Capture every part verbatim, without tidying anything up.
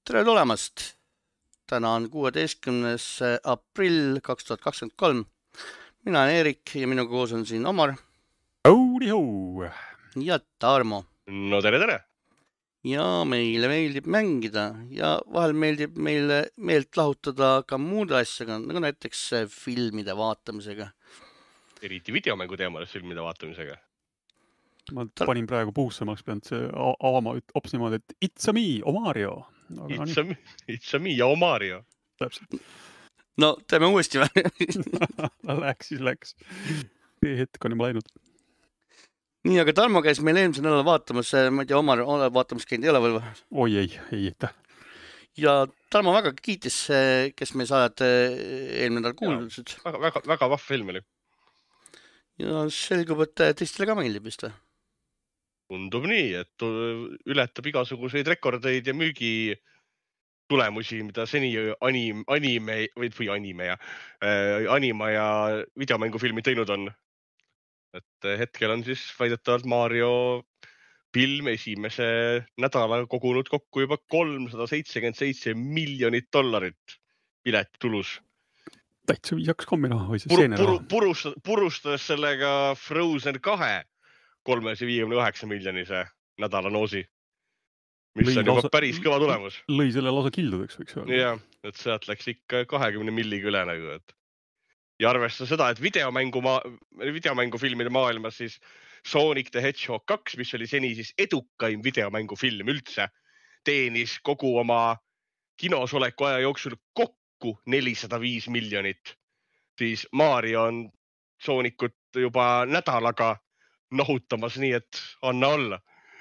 Tere tulemast! Täna on kuueteistkümnes aprill kaks tuhat kakskümmend kolm. Mina olen Erik ja minuga koos on siin Omar Howdy ho! ja Tarmo. No tere, tere! Ja meile meeldib mängida ja vahel meeldib meile meelt lahutada ka muude asjaga, nagu näiteks filmide vaatamisega. Eriti videomängu teemales filmide vaatamisega. Ma panin praegu puusse, ma oleks pidanud see a- avama hops niimoodi, et it's a me, Omario. Aga no It's nii, a me, it's a me ja Omario. täpselt. No, teeme uuesti või? Läks siis läks. See hetk on juba läinud. Nii, aga Tarmo käis meil eelmisel nädalal vaatamas, ma ei tea, Omar ole vaatamas käinud ei ole veel või? Oi ei, ei, aitäh. Ja Tarmo väga kiitis, kes meie saajad eelmine nädal kuulsid. Väga, väga, väga vahva film oli. Ja selgub, et teistele ka meeldib vist või? Tundub nii, et ületab igasuguseid rekordeid ja müügi tulemusi, mida seni anim, anime või, või anime ja äh, anima ja videomängufilmi teinud on. Et hetkel on siis väidetavalt Mario film esimese nädala kogunud kokku juba kolmsada seitsekümmend seitse miljonit dollarit piletitulus. Täitsa viisaks kombina. Puru, puru, purust, purustades sellega Frozen kahe kolmesaja viiekümne üheksa miljonise nädala noosi, mis Lõi on juba lausa- päris kõva tulemus. Lõi selle lausa kildudeks, võiks öelda. Ja, et sealt läks ikka kahekümne milliga üle nagu, et ja arvesta seda, et videomängu, ma... videomängufilmide maailmas siis Sonic the Hedgehog kaks, mis oli seni siis edukaim videomängufilm üldse, teenis kogu oma kinosoleku aja jooksul kokku nelisada viis miljonit. Siis Mario on Sonicut juba nädalaga nohutamas nii, et anna olla.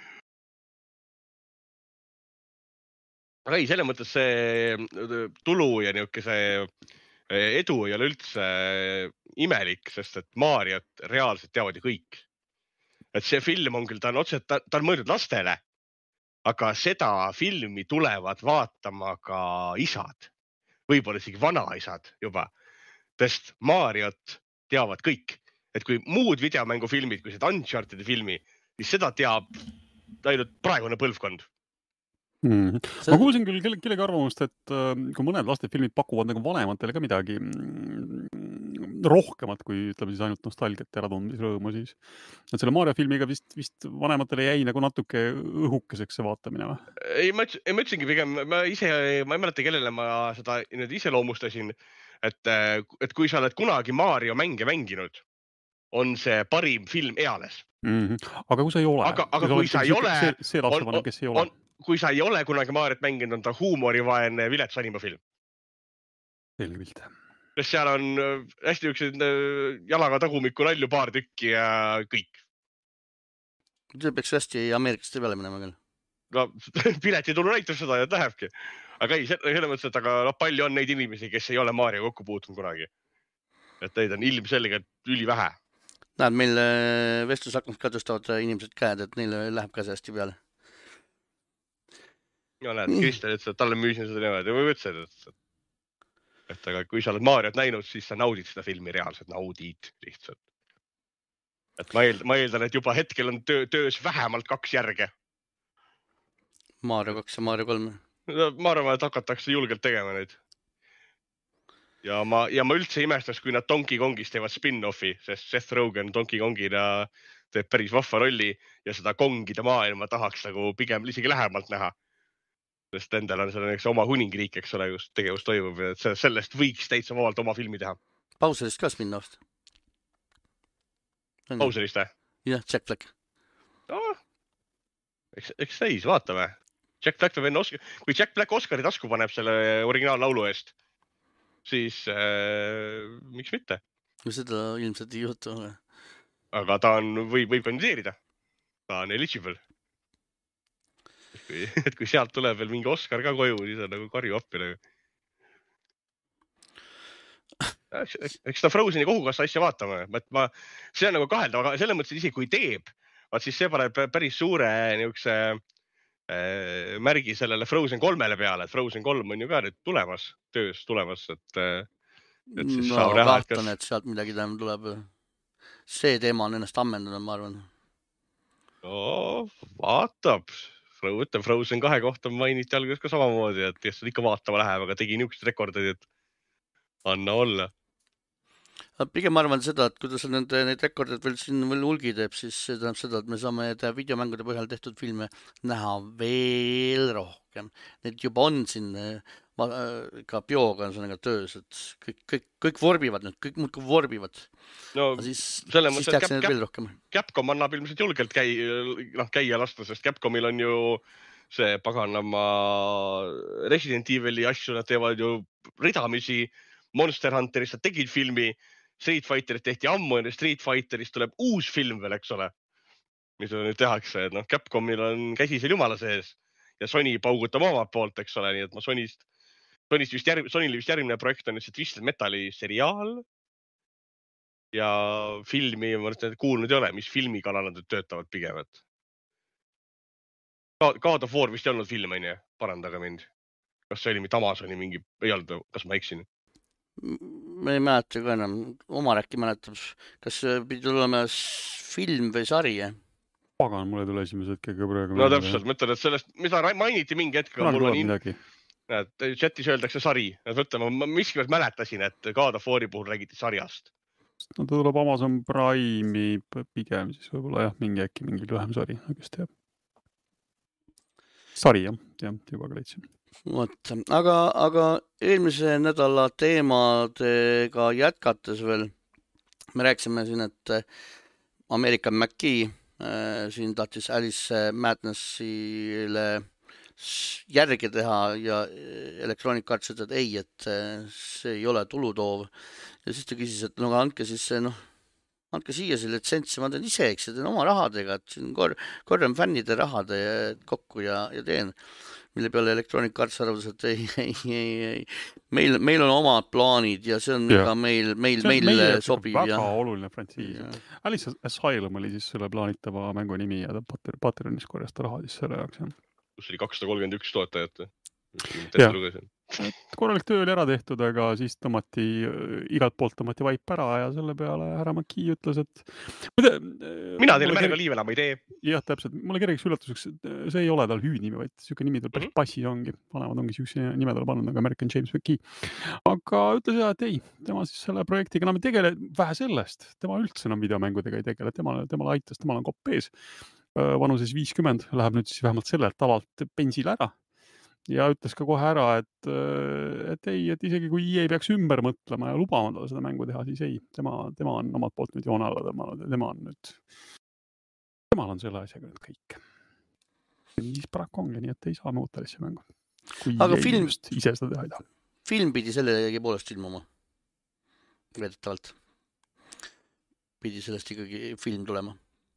Aga ei, selle mõttes see tulu ja niuke see edu ei ole üldse imelik, sest et Mariot reaalselt teavad ju kõik. Et see film on küll, ta on otseselt, ta, ta on mõeldud lastele, aga seda filmi tulevad vaatama ka isad, võib-olla isegi vanaisad juba, sest Mariot teavad kõik. Et kui muud videomängufilmid, kui seda Uncharted filmi, siis seda teab ainult praegune põlvkond. Mm. Ma kuulsin küll kelle, kellegi arvamust, et äh, kui mõned lastefilmid pakuvad nagu vanematele ka midagi mm, rohkemat, kui ütleme siis ainult nostalgiat ja äratundmisrõõmu, siis et selle Mario filmiga vist, vist vanematele jäi nagu natuke õhukeseks see vaatamine või? Ei, ma, ei, ma ütlesingi pigem, ma ise, ma ei mäleta, kellele ma seda nüüd ise loomustasin, et, et kui sa oled kunagi Mario mänge mänginud, on see parim film eales. Mm-hmm. Aga kui sa ei ole? Aga, aga kui sa ei ole, see, see lapsevanem, kes ei ole? On, kui sa ei ole kunagi Mariot mänginud, on ta huumorivaene vilets animafilm. Selge pilt. Sest seal on hästi üksid jalaga tagumiku nalju paar tükki ja kõik. See peaks hästi Ameerikaste peale minema küll. No, piletitulu näitab seda ja lähebki. Aga ei, selle mõttes, et aga palju on neid inimesi, kes ei ole Mario kokku puutunud kunagi. Et neid on ilmselgelt üli vähe. Näed, meil vestlusaknast ka tõstavad inimesed käed, et neile läheb ka see hästi peale. Ja näed, Kristel ütles, et talle müüsin seda niimoodi. Ma ütlesin, et, et aga kui sa oled Mariot näinud, siis sa naudid seda filmi reaalselt, naudid lihtsalt. Et ma, eel, ma eeldan, et juba hetkel on töö, töös vähemalt kaks järge. Mario kaks ja Mario kolm. Ma arvan, et hakatakse julgelt tegema neid. Ja ma, ja ma üldse imestaks, kui nad Donkey Kongist teevad spin-offi, sest Seth Rogen Donkey Kongina teeb päris vahva rolli ja seda Kongide maailma tahaks nagu pigem isegi lähemalt näha. Sest endal on selle oma huningriik, eks ole, just tegevus toimub ja sellest võiks täitsa vabalt oma filmi teha. Bowserist ka spin-off? Bowserist, eh? Jah, Jack Black. No, eks, eks seis, vaatame. Jack Black enne Oscar, kui Jack Black Oscari tasku paneb selle originaallaulu eest, siis äh, miks mitte? Seda ilmselt ei juhtu. Aga ta on, võib, võib kandideerida. Ta on eligible. Et kui, et kui sealt tuleb veel mingi Oscar ka koju, siis on nagu karju appi. Nagu. Eks, eks ta Frozeni kogukassa asja vaatama. Ma, see on nagu kaheldav, aga selle mõttes isi, kui teeb, vaat siis see paneb päris suure niukse äh, märgi sellele Frozen kolmele peale, et Frozen kolm on ju ka nüüd tulemas, töös tulemas, et, et siis no, saab näha, et kas... et sealt midagi tuleb. See teema on ennast ammendanud, ma arvan. No, vaatab. Võtta Frozen kahe kohta mainiti alguses ka samamoodi, et kes ikka vaatama läheb, aga tegi niisugused rekordid, et anna olla. Pigem ma arvan seda, et kui ta nende, neid rekordid veel siin veel hulgi teeb, siis see tähendab seda, et me saame videomängude põhjal tehtud filme näha veel rohkem. Need juba on siin ma, ka bioga on sellega töös, et kõik, kõik, kõik vorbivad nüüd, kõik muudkui vorbivad. No, siis selle siis mõttes, tehakse Cap, neid veel rohkem. Capcom annab ilmselt julgelt käi, noh, käia lasta, sest Capcomil on ju see paganama Resident Evil'i asju, nad teevad ju ridamisi Monster Hunterist, nad tegid filmi, Street Fighterist tehti ammu ja Street Fighterist tuleb uus film veel, eks ole, mis nüüd tehakse, et noh, Capcomil on käsi seal jumala sees ja Sony paugutab omalt poolt, eks ole, nii et ma Sonist, Sonist vist järg, Sonil vist järgmine projekt on see Twisted Metali seriaal ja filmi, ma nüüd kuulnud ei ole, mis filmikanal nad töötavad pigem, et God of War vist ei olnud film, on ju, parandage mind. Kas see oli mitte Amazoni mingi, ei olnud, kas ma eksin? Ma ei mäleta ka enam, Omar äkki mäletab, kas pidi olema film või sari? Pagan, mulle tule esimese hetkega praegu. No täpselt, mõtlen, et sellest, mida mainiti mingi hetk. Mul on midagi. Chatis öeldakse sari. Mõtlen, ma miskivõrd mäletasin, et God of War'i puhul räägiti sarjast. No ta tuleb Amazon Prime'i pigem, siis võib-olla jah, mingi äkki mingi lühem sari, kes teab. Sari, jah, jah, juba ka leidsin. Võt, aga, aga eelmise nädala teemadega jätkates veel, me rääkisime siin, et American McKee äh, siin tahtis Alice Madnessile järgi teha ja Electronic Arts ütles, et ei, et see ei ole tulutoov. Ja siis ta küsis, et no andke siis see, noh, andke siia see litsentsi, ma teen ise, eks, ja teen oma rahadega, et siin kor korran fännide rahade kokku ja, ja teen. Mille peale Electronic Arts arvas, et ei, ei, ei, ei. Meil, meil on omad plaanid ja see on ja. Ka meil, meil, meil sobib. Väga ja. Oluline frantsiis. Alice Asylum oli siis selle plaanitava mängu nimi ja ta Patreonis korjas ta raha siis selle jaoks. Kus oli kakssada kolmkümmend üks toetajat. Korralik töö oli ära tehtud, aga siis tõmmati, igalt poolt tõmmati vaip ära ja selle peale härra McKee ütles, et Muide, mina teile märga liive enam ei tee. Jah, täpselt. Mulle kergeks üllatuseks, see ei ole tal hüüdnimi, vaid siuke nimi tal päris passis ongi. Vanemad ongi siukse nime tal pannud nagu American James McKee. Aga ütles jah, et ei, tema siis selle projektiga enam ei tegele, vähe sellest. Tema üldse enam videomängudega ei tegele, tema, tema aitas, temal on kopp ees. Vanuses viiskümmend läheb nüüd siis vähemalt sellelt alalt pensil ära. Ja ütles ka kohe ära, et, et ei, et isegi kui E A peaks ümber mõtlema ja lubama talle seda mängu teha, siis ei, tema, tema on omalt poolt nüüd joone alla tõmmanud ja tema on nüüd, temal on selle asjaga nüüd kõik. Siis paraku ongi, nii et ei saa muuta lihtsa mängu. Kui aga film, ise seda teha ei taha. Film pidi sellegi poolest ilmuma. Veedetavalt. Pidi sellest ikkagi film tulema.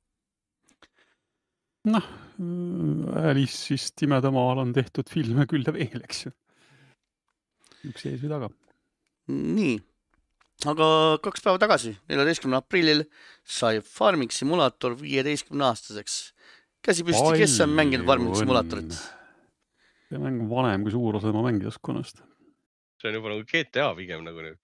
Noh, Alice'ist imedamaal on tehtud filme küll ja veel, eks ju. Üks ees või taga. Nii, aga kaks päeva tagasi, neljateistkümnendal aprillil sai Farming Simulator viieteistkümne aastaseks. Käsi püsti, kes on mänginud Farming Simulatorit? See mäng on vanem kui suur osa tema mängijaskonnast. See on juba nagu G T A pigem nagu nüüd.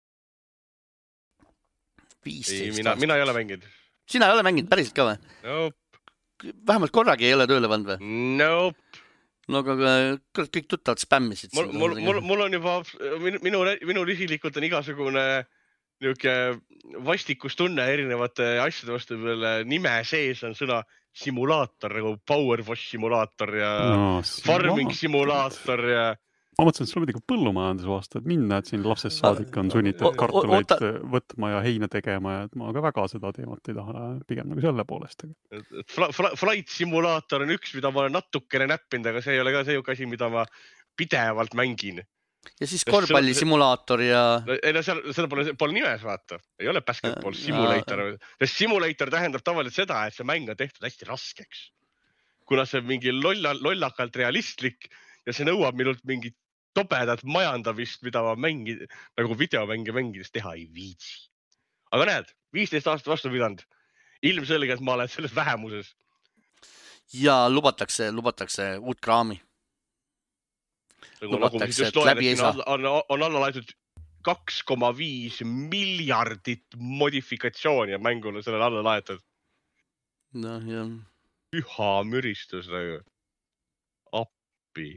viisteist mina, mina ei ole mänginud. Sina ei ole mänginud päriselt ka või? Nope. Vähemalt korragi ei ole tööle pandud või? Nope. No aga kõik tuttavad spämmisid. Mul, mul, mul, mul on juba, minu, minu isilikult on igasugune niuke vastikustunne erinevate asjade vastu peale nime sees on sõna simulaator, nagu Power Wash simulaator ja no, Farming simulaator ja ma mõtlesin, et sul on midagi põllumajanduse vastu, et minna, et siin lapsest saadik on sunnitud kartuleid võtma ja heina tegema ja ma ka väga seda teemat ei taha pigem nagu selle poolest. Flight simulaator on üks, mida ma olen natukene näppinud, aga see ei ole ka see asi, mida ma pidevalt mängin. Ja siis korvpalli simulaator ja... Ei no seal, seda pole, pole nimes vaata. Ei ole basketball simulator. Sest simulator tähendab tavaliselt seda, et see mäng on tehtud hästi raskeks. Kuna see on mingi lolla, lollakalt realistlik ja see nõuab minult mingit tobedat majandavist, mida ma mängin, nagu videomänge mängides teha ei viitsi. Aga näed, viisteist aastat vastu pidanud. Ilmselgelt ma olen selles vähemuses. Ja lubatakse, lubatakse uut kraami. Nagu, nagu just loen, et on, on, on alla laetud kaks koma viis miljardit modifikatsiooni ja mängule sellele alla laetud. No, jah. Üha müristus. Nagu. appi.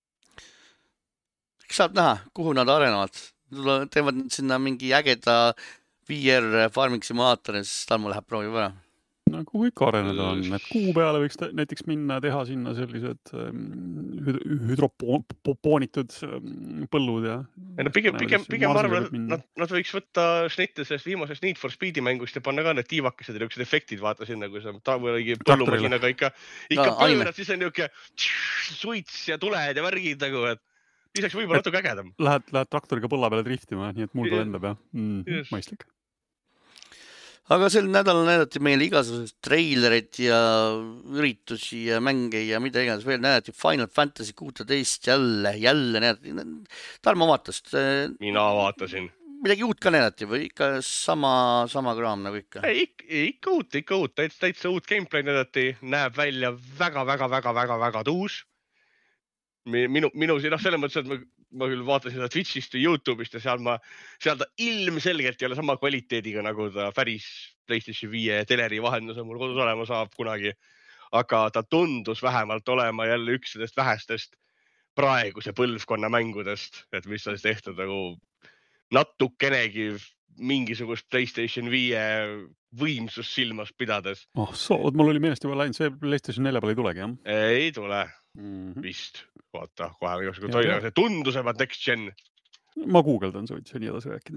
Eks saab näha, kuhu nad arenevad. Teevad sinna mingi ägeda V R farming simulaatori, siis Tarmo läheb proovib ära. No kuhu ikka areneda on, et kuu peale võiks näiteks minna teha sinna sellised hüdropoonitud põllud ja... No, pigem, pigem, pigem ma arvan, nad, nad võiks võtta šnitte sellest viimasest Need for Speedi mängust ja panna ka need tiivakesed ja niisugused efektid vaata sinna, kui sa põllumasinaga ikka, ikka no, pöörad, siis on niisugune suits ja tuled ja värgid nagu, et lisaks võib-olla natuke ägedam. Lähed, lähed traktoriga põlla peale driftima, nii et mul ka lendab ja mm, yes. Mõistlik. Aga sel nädalal näidati meile igasugused treilerid ja üritusi ja mänge ja mida iganes veel näidati. Final Fantasy kuusteist jälle, jälle näidati. Tarmo vaatast. Mina vaatasin. Midagi uut ka näidati või ikka sama, sama kraam nagu ikka? Ei, ikka uut, ikka uut. Täitsa, täitsa uut gameplay näidati. Näeb välja väga, väga, väga, väga, väga tuus. Minu, minu no, selles mõttes, et ma, ma küll vaatasin seda Twitchist ja YouTube'ist ja seal, ma, seal ta ilmselgelt ei ole sama kvaliteediga, nagu ta päris PlayStation viie teleri vahenduse mul kodus olema saab kunagi. Aga ta tundus vähemalt olema jälle üks sellest vähestest praeguse põlvkonna mängudest, et mis on tehtud nagu natukenegi mingisugust PlayStation viie võimsust silmas pidades. Oh, so, mul oli meelest juba läinud, see PlayStation nelja peale ei tulegi, jah? Ei tule. Mm-hmm. Vist. Vaata, kohe igasugune toile. See tundusevad next gen. Ma guugeldan soovitsi nii edasi rääkida.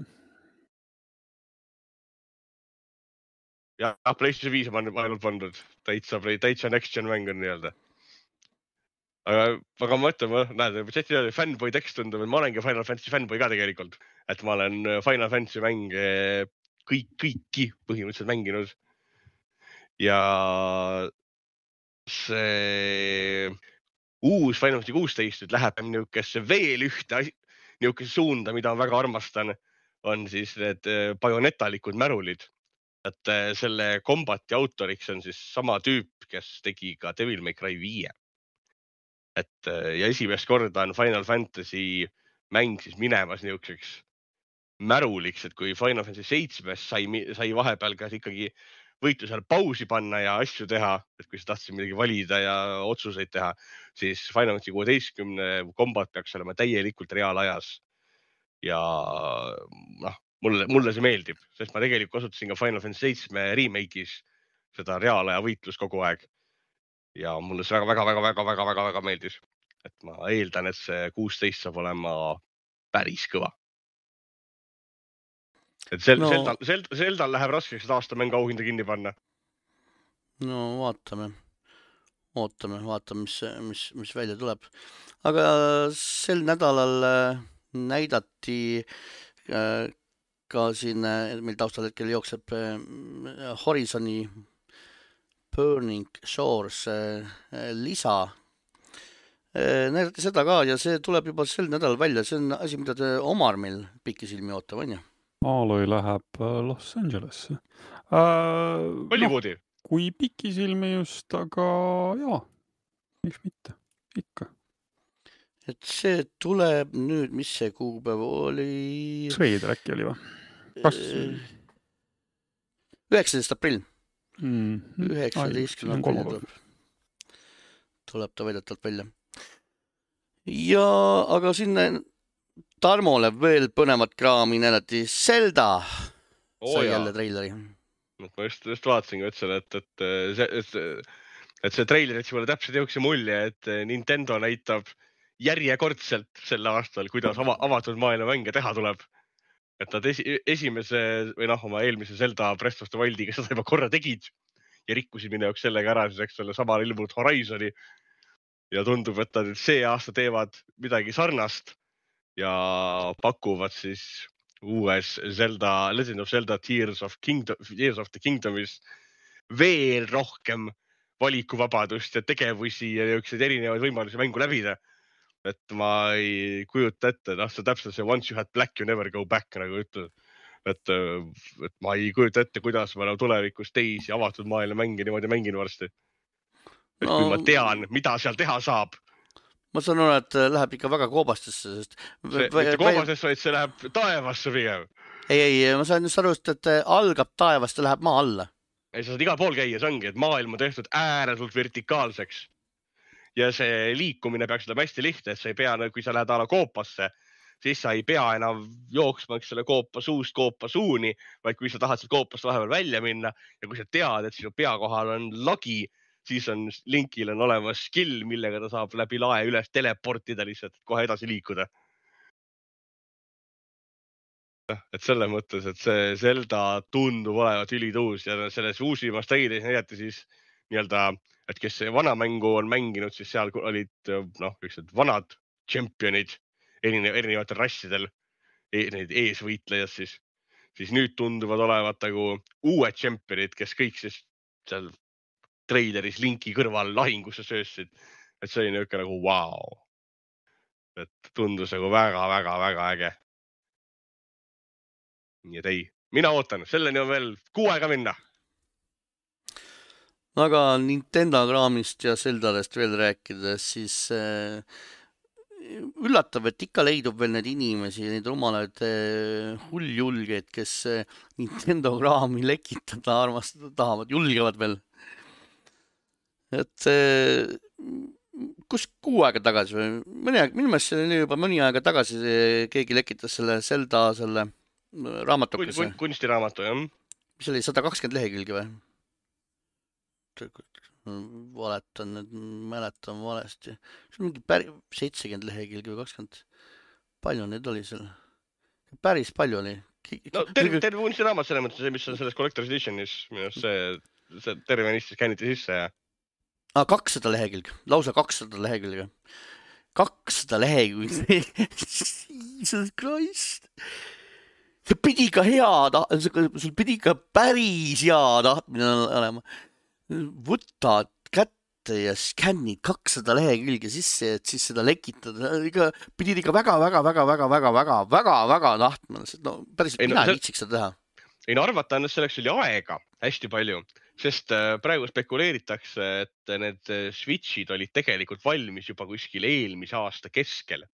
Ja PlayStation viis on ainult pandud. Täitsa, täitsa next gen mäng on nii-öelda. Aga, aga ma ütlen, ma näed, chat'i fanboy tekst tundub, et ma olengi Final Fantasy fanboy ka tegelikult. Et ma olen Final Fantasy mänge kõik, kõiki põhimõtteliselt mänginud. Ja see... uus Final Fantasy kuusteist läheb niukesse veel ühte niukesse suunda, mida ma väga armastan, on siis need bajonetalikud märulid. Et selle kombati autoriks on siis sama tüüp, kes tegi ka Devil May Cry viie. Et ja esimest korda on Final Fantasy mäng siis minemas niukseks märuliks, et kui Final Fantasy seitse sai, sai vahepeal ka ikkagi võitlusel pausi panna ja asju teha, et kui sa tahtsid midagi valida ja otsuseid teha, siis Final Fantasy kuueteistkümne kombat peaks olema täielikult reaalajas. Ja noh, mulle, mulle see meeldib, sest ma tegelikult kasutasin ka Final Fantasy seitse remake'is seda reaalaja võitlus kogu aeg. Ja mulle see väga, väga, väga, väga, väga, väga, väga meeldis. Et ma eeldan, et see kuusteist saab olema päris kõva. Et sel, no, Zeldal, Zeld, Zeldal läheb raskeks aasta mängu auhinda kinni panna. No vaatame. Ootame, vaatame, mis, mis, mis välja tuleb. Aga sel nädalal näidati ka siin, meil taustal hetkel jookseb Horizoni Burning Shores lisa. Näidati seda ka ja see tuleb juba sel nädalal välja. See on asi, mida te Omar meil pikki silmi ootab, on ju? Aloy läheb Los Angelesse. Hollywoodi? No, kui pikisilmi just, aga jaa, miks mitte, ikka. Et see tuleb nüüd, mis see kuupäev oli? Sõider äkki oli või? Kas... üheksateist aprill. Mm-hmm. üheksateist aprill tuleb. Tuleb ta väidetavalt välja. Ja, aga sinna... Tarmole veel põnevat kraami näidati Zelda. Oo, sai jälle treileri. Ma just, just vaatasin, ütlesin, et, et, et, et see treiler jätsi mulle täpselt jõuksi mulje, et Nintendo näitab järjekordselt sel aastal, kuidas ava, avatud maailma mänge teha tuleb. Et nad esi, esimese või noh, oma eelmise Zelda Breath of the Wildiga seda juba korra tegid ja rikkusid minu jaoks sellega ära, siis eks selle samal ilmunud Horizoni. Ja tundub, et nad see aasta teevad midagi sarnast. Ja pakuvad siis uues Zelda, Legend of Zelda Tears of, Kingdom, Tears of the Kingdomis veel rohkem valikuvabadust ja tegevusi ja niisuguseid erinevaid võimalusi mängu läbida. Et ma ei kujuta ette, noh, see täpselt see once you had black, you never go back, nagu ütled. Et, et ma ei kujuta ette, kuidas ma tulevikus teisi avatud maailma mänge niimoodi mängin varsti. Et no, kui ma tean, mida seal teha saab. Ma saan aru, et läheb ikka väga koobastesse, sest... See, mitte koobastesse, vaid see läheb taevasse pigem. Ei, ei, ma saan just aru, et algab taevast ja läheb maa alla. Ei, sa saad igal pool käia, see ongi, et maailm on tehtud ääretult vertikaalseks. ja see liikumine peaks olema hästi lihtne, et sa ei pea, kui sa lähed ala koopasse, siis sa ei pea enam jooksma selle koopa suust koopa suuni, vaid kui sa tahad sealt koopast vahepeal välja minna ja kui sa tead, et sinu pea kohal on lagi, siis on Linkil on olemas skill, millega ta saab läbi lae üles teleportida lihtsalt kohe edasi liikuda. Et selles mõttes, et see Zelda tundub olevat ülituus ja selles uusimas treilis näidati siis nii-öelda, et kes see vana mängu on mänginud, siis seal olid noh, üksteid vanad tšempionid erinevatel rassidel, neid eesvõitlejad siis, siis nüüd tunduvad olevat nagu uued tšempionid, kes kõik siis seal treileris Linki kõrval lahingusse söösid. Et see oli niisugune nagu vau. Et tundus nagu väga-väga-väga äge. Nii et ei, mina ootan, selleni on veel kuu aega minna. Aga Nintendo kraamist ja Zeldadest veel rääkides, siis äh, üllatav, et ikka leidub veel need inimesi, neid rumalaid äh, hulljulgeid, kes äh, Nintendo kraami lekitada armastada tahavad, julgevad veel. Et äh, kus kuu aega tagasi või? Mõni aeg, minu meelest see oli juba mõni aega tagasi keegi lekitas selle Zelda selle raamatukese. Kunstiraamatu, jah. Mis oli sada kakskümmend lehekülge või? Valetan, nüüd mäletan valesti. See on mingi päri, seitsekümmend lehekülge või kakskümmend. Palju neid oli seal? Päris palju oli. No terve, terve kunstiraamat selles mõttes, mis on selles Collector's Editionis. Minu see, see terve nistis känniti sisse ja... Ah, kakssada lehekülge. Lausa kakssada lehekülge. kakssada lehekülge. Jesus Christ. See pidi ka hea, sul pidi ka päris hea tahtmine olema. Võtad kätte ja skännid kakssada lehekülge sisse, et siis seda lekitada. Pidid ikka väga, väga, väga, väga, väga, väga, väga, väga tahtma. No, päris ei, mina no, viitsiks seda teha. Ei no arvata on, et selleks oli aega hästi palju, sest praegu spekuleeritakse, et need Switchid olid tegelikult valmis juba kuskil eelmise aasta keskel.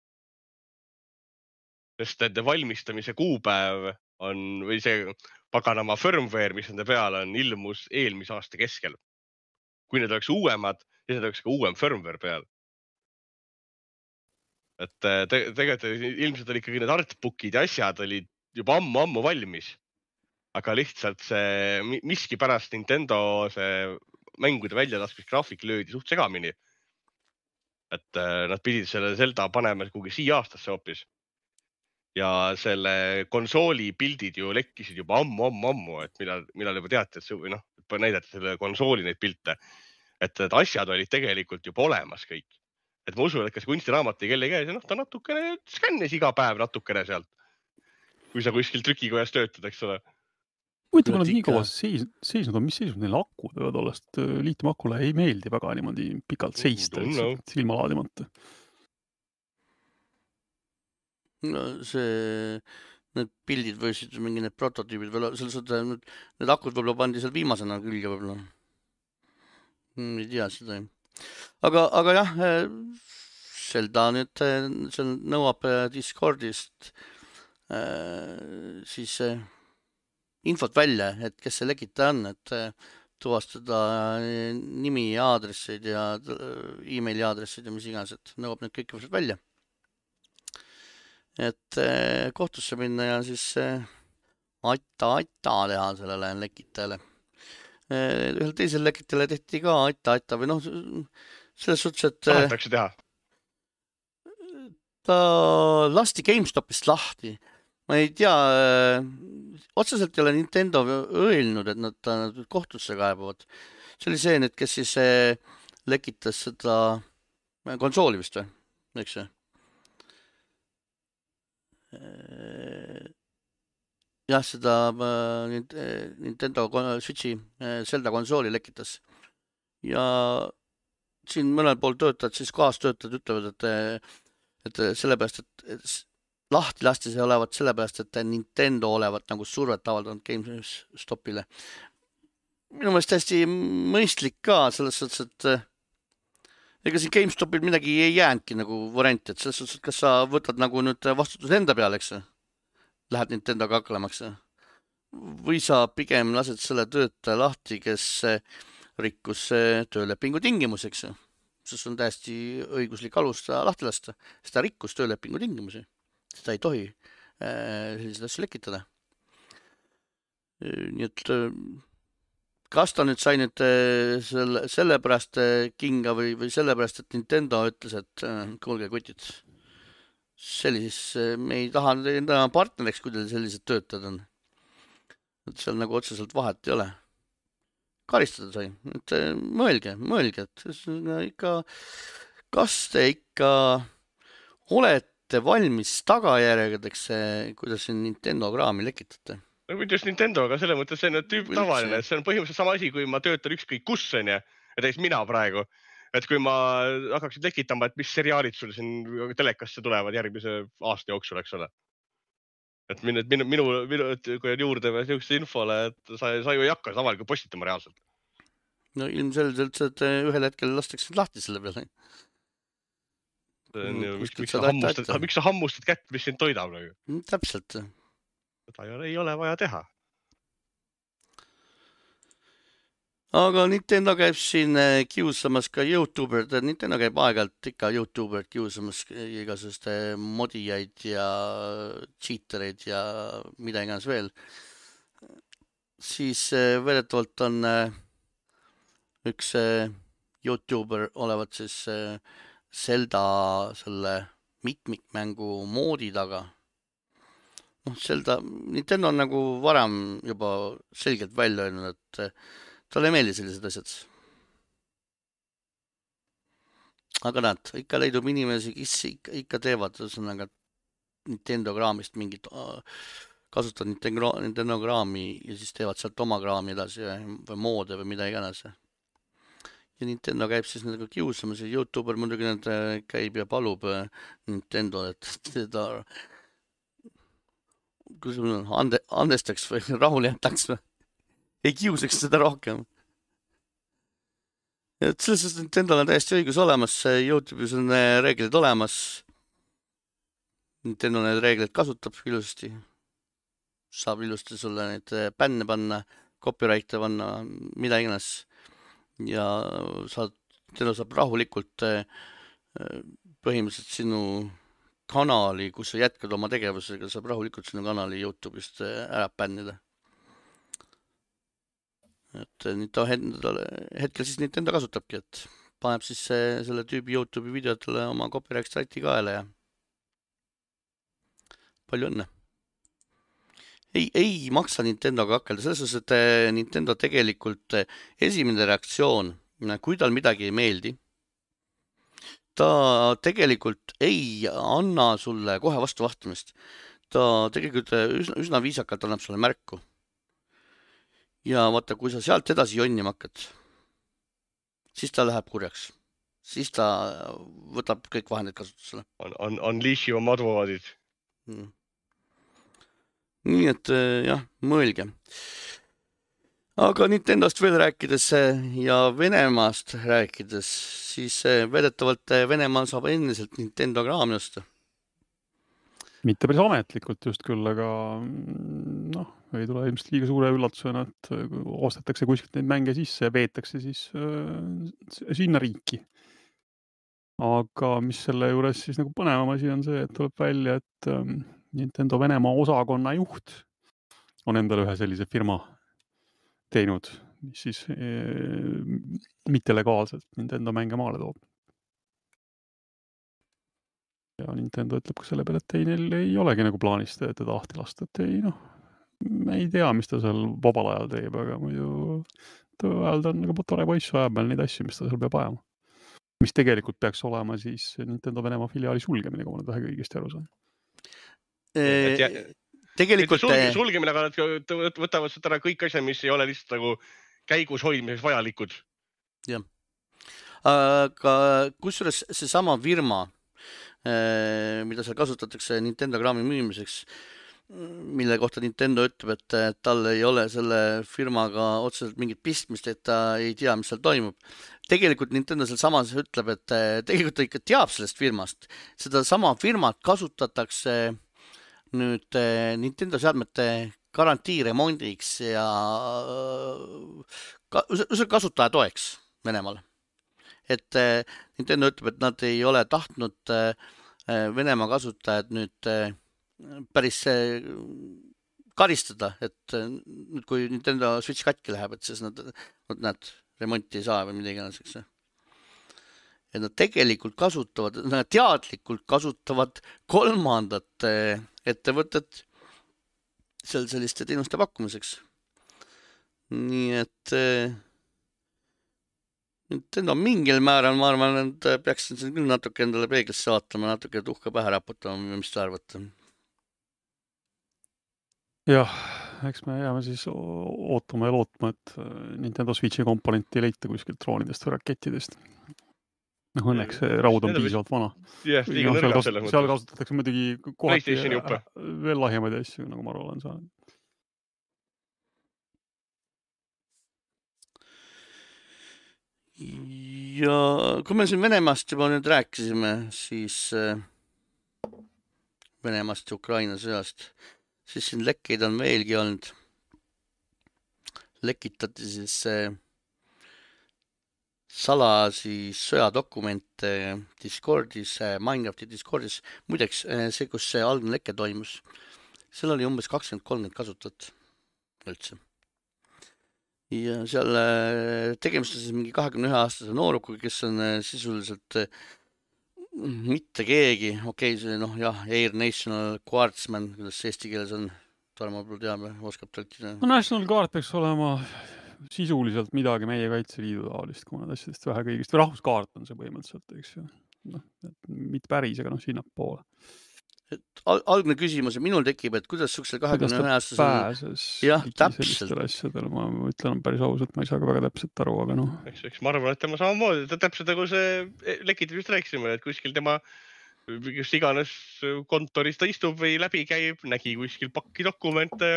Sest nende valmistamise kuupäev on, või see paganama firmware, mis nende peal on, ilmus eelmise aasta keskel. Kui need oleks uuemad, siis need oleks ka uuem firmware peal. Et te, tegelikult ilmselt oli ikkagi need artbookid ja asjad olid juba ammu-ammu valmis. Aga lihtsalt see miski pärast Nintendo see mängude väljalaskmis graafik löödi suht segamini. Et nad pidid selle Zelda panema kuhugi siia aastasse hoopis. Ja selle konsooli pildid ju lekkisid juba ammu, ammu, ammu, et millal, millal juba teati, et see, või noh, näidati selle konsooli neid pilte, et need asjad olid tegelikult juba olemas kõik. Et ma usun, et kas kunstiraamat ei kelle käes, noh, ta natukene skännis iga päev natukene sealt, kui sa kuskil trükikojas töötad, eks ole. Võite ma olen nii kaua seisnud on, mis seisnud neil akud võivad olla, sest liitiumakule ei meeldi väga niimoodi pikalt seista, silma laadimata. No see, need pildid võisid mingi need prototüübid veel, selles suhtes need, need akud võib-olla pandi seal viimasena külge võib-olla. Ei tea seda. Aga, aga jah, Zelda nüüd seal nõuab Discordist siis infot välja, et kes see lekitaja on, et tuvastada nimi ja aadressid ja e-maili aadressid ja mis iganes, et nõuab need kõik välja. Et kohtusse minna ja siis aita-aita teha sellele lekitajale. Ühel teisel lekitajale tehti ka aita-aita või noh, selles suhtes, et tahetakse teha. Ta lasti GameStopist lahti. Ma ei tea, otseselt ei ole Nintendo öelnud, et nad kohtusse kaebavad. See oli see, et kes siis lekitas seda konsooli vist või, eks see? Jah, seda Nintendo Switchi Zelda konsooli lekitas. Ja siin mõnel pool töötajad, siis kaastöötajad ütlevad, et, et sellepärast, et lahti lasti see olevat sellepärast, et Nintendo olevat nagu survet avaldanud GameStopile. Minu meelest hästi mõistlik ka selles suhtes, et ega siin GameStopil midagi ei jäänudki nagu varianti, et selles suhtes, et kas sa võtad nagu nüüd vastutuse enda peale, eks? Lähed Nintendoga haklemaks. Või sa pigem lased selle töötaja lahti, kes rikkus töölepingu tingimuseks. kus on täiesti õiguslik alus seda lahti lasta. Seda rikkus töölepingu tingimusi. Seda ei tohi sellised asju lekitada. Nii et kas ta nüüd sai nüüd selle, selle pärast kinga või, või selle pärast, et Nintendo ütles, et kuulge kutid, sellis, me ei taha enda partneriks, kui teil sellised töötajad on. Et seal nagu otseselt vahet ei ole. Karistada sai. Et mõelge, mõelge, et ikka, kas te ikka olete valmis tagajärgedeks, kuidas siin Nintendo kraami lekitate? No kui just Nintendo, aga selle mõttes see on tüüp tavaline, et see on põhimõtteliselt sama asi, kui ma töötan ükskõik kus on ja, ja täis mina praegu. Et kui ma hakkaksin lekitama, et mis seriaalid sul siin telekasse tulevad järgmise aasta jooksul, eks ole. Et minu, minu, minu, minu kui on juurde või sellisest infole, et sa, sa ju ei hakka avalikult postitama reaalselt. No ilmselgelt, et ühel hetkel lastakse lahti selle peale. Miks, miks, sa hammustad, miks sa hammustad kätt, mis sind toidab? Nagu? Täpselt. Seda ei ole, ei ole vaja teha. Aga Nintendo käib siin kiusamas ka YouTuberid. Nintendo käib aegalt ikka YouTuberid kiusamas igasuguste modijaid ja cheatereid ja mida iganes veel. Siis veedetavalt on üks YouTuber olevat siis Zelda selle mitmikmängu moodi taga. No, Zelda, Nintendo on nagu varem juba selgelt välja öelnud, et talle ei meeldi sellised asjad. Aga näed, ikka leidub inimesi, kes ikka, ikka teevad ühesõnaga Nintendo kraamist mingit, kasutavad Nintendo, Nintendo kraami ja siis teevad sealt oma kraami edasi või moode või mida iganes. Ja Nintendo käib siis nendega kiusamas ja YouTuber muidugi need käib ja palub Nintendo, et seda kus ande, andestaks või rahule jätaks või ei kiusaks seda rohkem. Et selles suhtes Nintendol on täiesti õigus olemas, YouTube'is on reeglid olemas. Nintendo need reeglid kasutab ilusti. Saab ilusti sulle neid bänne panna, copyright'e panna, mida iganes. Ja saad, Nintendo saab rahulikult põhimõtteliselt sinu kanali, kus sa jätkad oma tegevusega, saab rahulikult sinu kanali YouTube'ist ära bännida. Et Nintendo hetkel siis Nintendo kasutabki, et paneb siis selle tüübi YouTube'i videotele oma copyright strike'i kaela ja palju õnne. Ei, ei maksa Nintendoga hakkelda, selles suhtes, et Nintendo tegelikult esimene reaktsioon, kui tal midagi ei meeldi, ta tegelikult ei anna sulle kohe vastu vahtamist. Ta tegelikult üsna, üsna viisakalt annab sulle märku. Ja vaata, kui sa sealt edasi jonnima hakkad, siis ta läheb kurjaks. Siis ta võtab kõik vahendid kasutusele. On, on, on liiši oma advokaadid. Hmm. Nii et jah, mõelge. Aga Nintendost veel rääkides ja Venemaast rääkides, siis vedetavalt Venemaal saab endiselt Nintendo kraami osta. Mitte päris ametlikult just küll, aga noh, ei tule ilmselt liiga suure üllatusena, et ostetakse kuskilt neid mänge sisse ja veetakse siis äh, sinna riiki. Aga mis selle juures siis nagu põnevam asi on see, et tuleb välja, et äh, Nintendo Venemaa osakonna juht on endale ühe sellise firma teinud, mis siis äh, mitte legaalselt Nintendo mänge maale toob. Ja Nintendo ütleb ka selle peale, et ei, neil ei olegi nagu plaanis teda ahti lasta, et ei noh, me ei tea, mis ta seal vabal ajal teeb, aga muidu ta ajal ta on nagu tore poiss ajab meil neid asju, mis ta seal peab ajama. Mis tegelikult peaks olema siis Nintendo Venemaa filiaali sulgemine, kui ma nüüd vähegi õigesti aru saan. E, tegelikult sulge, sulgemine, aga nad võtavad seda ära kõik asjad, mis ei ole lihtsalt nagu käigus hoidmiseks vajalikud. Jah. Aga kusjuures see sama firma, mida seal kasutatakse Nintendo kraami müümiseks, mille kohta Nintendo ütleb, et tal ei ole selle firmaga otseselt mingit pistmist, et ta ei tea, mis seal toimub. Tegelikult Nintendo seal samas ütleb, et tegelikult ta ikka teab sellest firmast. Seda sama firmat kasutatakse nüüd Nintendo seadmete garantiiremondiks ja kasutaja toeks Venemaal. et äh, Nintendo ütleb, et nad ei ole tahtnud äh, Venemaa kasutajad nüüd äh, päris äh, karistada, et äh, nüüd kui Nintendo Switch katki läheb, et siis nad, nad näed, remonti ei saa või midagi ennast, eks. Et nad tegelikult kasutavad, nad teadlikult kasutavad kolmandat äh, ettevõtet seal selliste teenuste pakkumiseks. Nii et äh, Nintendo mingil määral, ma arvan, et peaksin siin küll natuke endale peeglisse vaatama, natuke tuhka pähe raputama, mis te arvate? Jah, eks me jääme siis ootama ja lootma, et Nintendo Switchi komponenti ei leita kuskilt troonidest või rakettidest. Noh, õnneks see raud on piisavalt vana. Jah, liiga nõrgad selles mõttes. Seal kasutatakse muidugi kohati juppe. veel lahjemaid asju, nagu ma olen saanud. Ja kui me siin Venemaast juba nüüd rääkisime, siis Venemaast ja Ukraina sõjast, siis siin lekkeid on veelgi olnud. Lekitati siis salasi sõjadokumente Discordis, Minecrafti Discordis. Muideks, see, kus see algne lekke toimus, seal oli umbes kakskümmend kolmkümmend kasutat üldse. Ja seal tegemist on siis mingi kahekümne ühe aastase noorukuga, kes on sisuliselt mitte keegi. Okei, see noh, jah, Air National Guardsman, kuidas see eesti keeles on, Tarmo pole teame, oskab tõlkida. No National Guard peaks olema sisuliselt midagi meie Kaitseliidu taolist, kui nad asjadest vähe kõigist, või rahvuskaart on see põhimõtteliselt, eks ju. No, mitte päris, aga noh, sinna poole. Et algne küsimus ja minul tekib, et kuidas suksel kahekümne ühe aastasel pääses jah, täpselt. Asjadel, ma ütlen päris ausalt, ma ei saa ka väga täpselt aru, aga noh. Eks, eks ma arvan, et tema samamoodi, ta täpselt nagu see lekid just rääkisime, et kuskil tema just iganes kontoris ta istub või läbi käib, nägi kuskil pakki dokumente.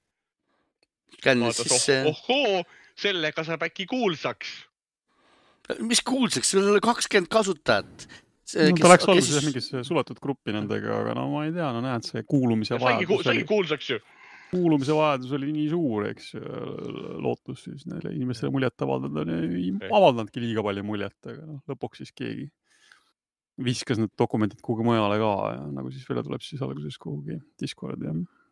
Kännis sisse. Oh, ohoo, sellega saab äkki kuulsaks. Mis kuulsaks? See oli kakskümmend kasutajat. See, no, ta läks kes... alguses mingisse suletud gruppi nendega, aga no ma ei tea, no näed, see kuulumise vajadus oli, kuulsaks ju. Kuulumise vajadus oli nii suur, eks lootus siis neile inimestele muljet avaldada, ei avaldadki liiga palju muljet, aga no, lõpuks siis keegi viskas need dokumendid kuhugi mujale ka ja nagu siis välja tuleb siis alguses kuhugi Discord ja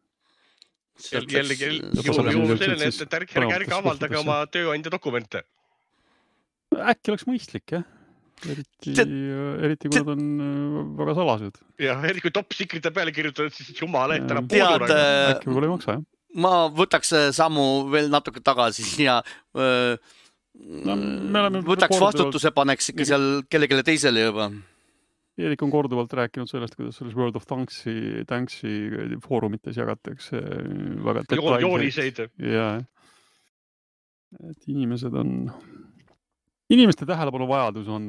jällegi juhul sellele, et ärge avaldage oma tööandja dokumente. Äkki oleks mõistlik, jah? Eriti, eriti kui nad on väga salased. Jah, eriti kui top secret'e peale kirjutavad, siis jumala, et ära Tead, äkki võib-olla ei maksa, jah? Ma võtaks sammu veel natuke tagasi ja öö, no, võtaks vastutuse, paneks ikka seal kellelegi teisele juba. Erik on korduvalt rääkinud sellest, kuidas selles World of Tanksi, Tanksi foorumites jagatakse väga detailseid. Jooniseid. Ja, et inimesed on... Inimeste tähelepanu vajadus on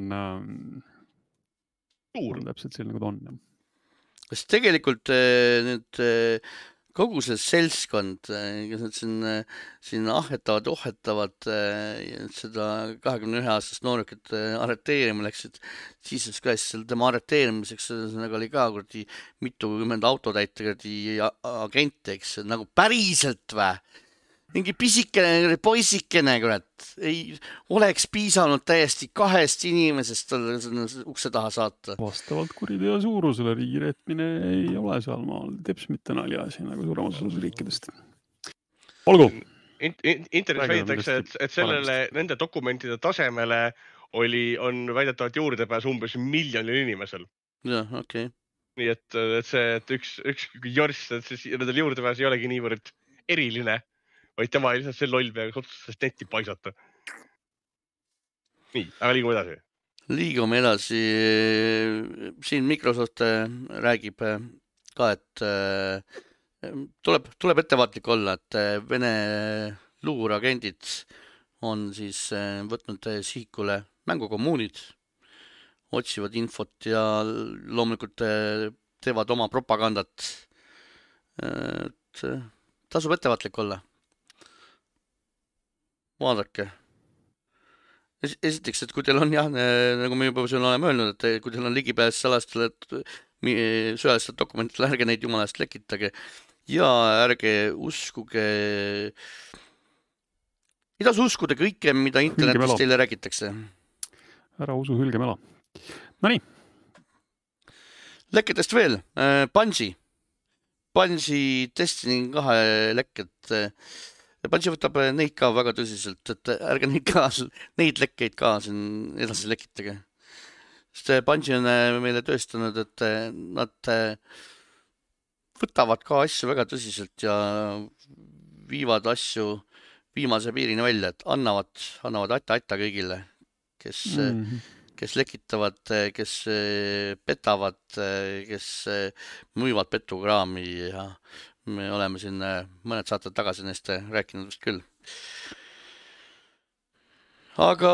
suur, äh, täpselt selline, nagu ta on. Kas tegelikult äh, nüüd äh, kogu see seltskond, kes nad siin, siin ahetavad, ohetavad äh, seda kahekümne ühe aastast noorukit äh, arreteerima läksid, siis ka seal tema arreteerimiseks nagu oli ka kurdi mitukümmend autotäitegadi agente, eks, nagu päriselt vä? Mingi pisikene, poisikene, kurat, ei oleks piisanud täiesti kahest inimesest ukse taha saata. Vastavalt kuriteo suurusele riigireetmine ei ole seal maal teps mitte naljaasi nagu suuremas riikidest. Olgu! Internet väidetakse, et, et sellele nende dokumentide tasemele oli, on väidetavalt juurdepääs umbes miljonil inimesel. Jah, okei. Okay. Nii et, et see, et üks, üks jorss, et siis nendel juurdepääs ei olegi niivõrd eriline, vaid tema lihtsalt see loll peaks otsusest netti paisata. Nii, aga liigume edasi. Liigume edasi. Siin Microsoft räägib ka, et tuleb, tuleb ettevaatlik olla, et Vene luuragendid on siis võtnud sihikule mängukommuunid, otsivad infot ja loomulikult teevad oma propagandat. Et tasub ettevaatlik olla. Vaadake. Esiteks, et kui teil on jah, nagu me juba siin oleme öelnud, et kui teil on ligipääs salastele sõjalistele dokumentidele, ärge neid jumalast lekitage ja ärge uskuge, ei tasu uskuda kõike, mida internetis teile räägitakse. ära usu hülgemela. No nii. Lekketest veel. Bungie. Bungie Destiny kahe lekket. Bungie võtab neid ka väga tõsiselt, et ärge neid, ka, neid lekkeid ka siin edasi lekitage. Sest Bungie on meile tõestanud, et nad võtavad ka asju väga tõsiselt ja viivad asju viimase piirini välja, et annavad, annavad aita-aita kõigile, kes, mm-hmm. kes lekitavad, kes petavad, kes müüvad petukraami ja me oleme siin mõned saated tagasi neist rääkinud vist küll. Aga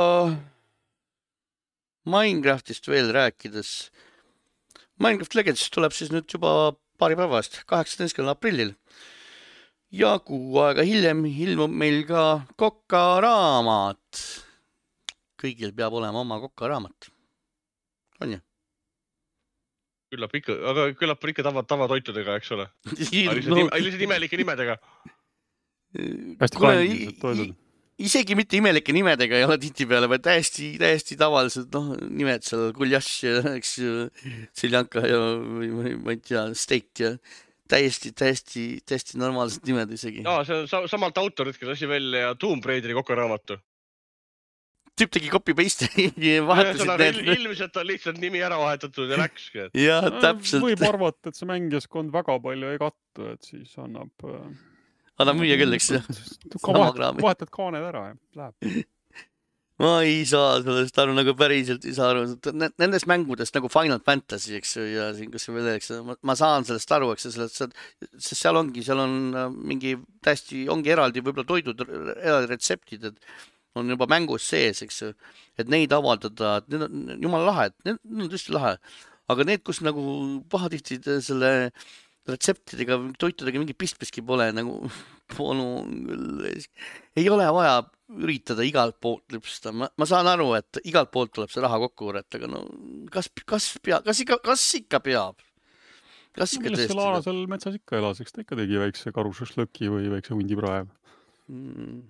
Minecraftist veel rääkides, Minecraft Legends tuleb siis nüüd juba paari päevast, kaheksateistkümnendal aprillil. Ja kuu aega hiljem ilmub meil ka kokaraamat. Kõigil peab olema oma kokaraamat. On ju? Küllap ikka, aga küllap ikka tava, tavatoitudega, eks ole? Lihtsalt no, imelike nimedega. Hästi kandiliselt toidud. Isegi mitte imelike nimedega ei ole tihti peale, vaid täiesti, täiesti tavalised no, nimed seal Guljaš ja eks, Seljanka ja või, ma ei tea, Steak ja täiesti, täiesti, täiesti normaalsed nimed isegi. Jaa, see on samalt autorit, kes asi välja Tomb Raideri kokaraamatu. Tüüp tegi copy-paste vahetasid need. Ilmselt on lihtsalt nimi ära vahetatud ja läks. Ja, täpselt. Võib arvata, et see mängijaskond väga palju ei kattu, et siis annab... Annab müüa küll, eks ju. Vahetad kaaned ära ja läheb. Ma ei saa sellest aru, nagu päriselt ei saa aru. Nendest mängudest nagu Final Fantasy, eks ju, ja siin kus veel, eks ju, ma saan sellest aru, eks ju, sest seal ongi, seal on mingi täiesti, ongi eraldi võib-olla toidud, eraldi retseptid, et on juba mängus sees, eks ju, et neid avaldada, et need on jumala lahe, et need on tõesti lahe. Aga need, kus nagu pahatihti selle retseptidega, toitudega mingi pistpiski pole, nagu polu, ei ole vaja üritada igalt poolt lüpsta. Ma, ma saan aru, et igalt poolt tuleb see raha kokku võrrata, aga no kas, kas, pea, kas, ikka, kas ikka peab? Kas ikka tõesti? Millest seal seal metsas ikka elas, eks ta ikka tegi väikse karušašlõki või väikse hundi praev. Mm.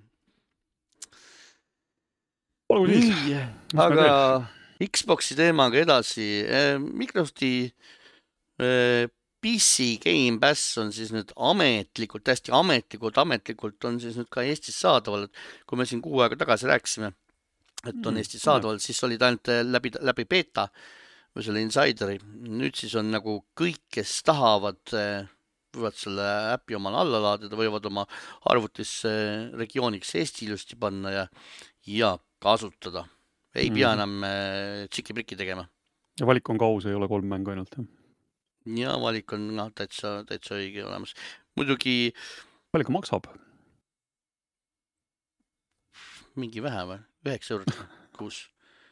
Olgu siis. Nii, aga Xboxi teemaga edasi. Microsofti P C Game Pass on siis nüüd ametlikult, hästi ametlikult, ametlikult on siis nüüd ka Eestis saadaval. Kui me siin kuu aega tagasi rääkisime, et on Eestis saadaval, siis oli ta ainult läbi, läbi beta või selle insideri. Nüüd siis on nagu kõik, kes tahavad, võivad selle äpi omale alla laadida, võivad oma arvutisse regiooniks Eesti ilusti panna ja, ja kasutada. Ei pea enam tšiki-priki tegema. Ja valik on kaus, ei ole kolm mängu ainult, jah? Ja valik on no, täitsa, täitsa õige olemas. Muidugi... Valik maksab? Mingi vähe või? Üheksa eurot kuus.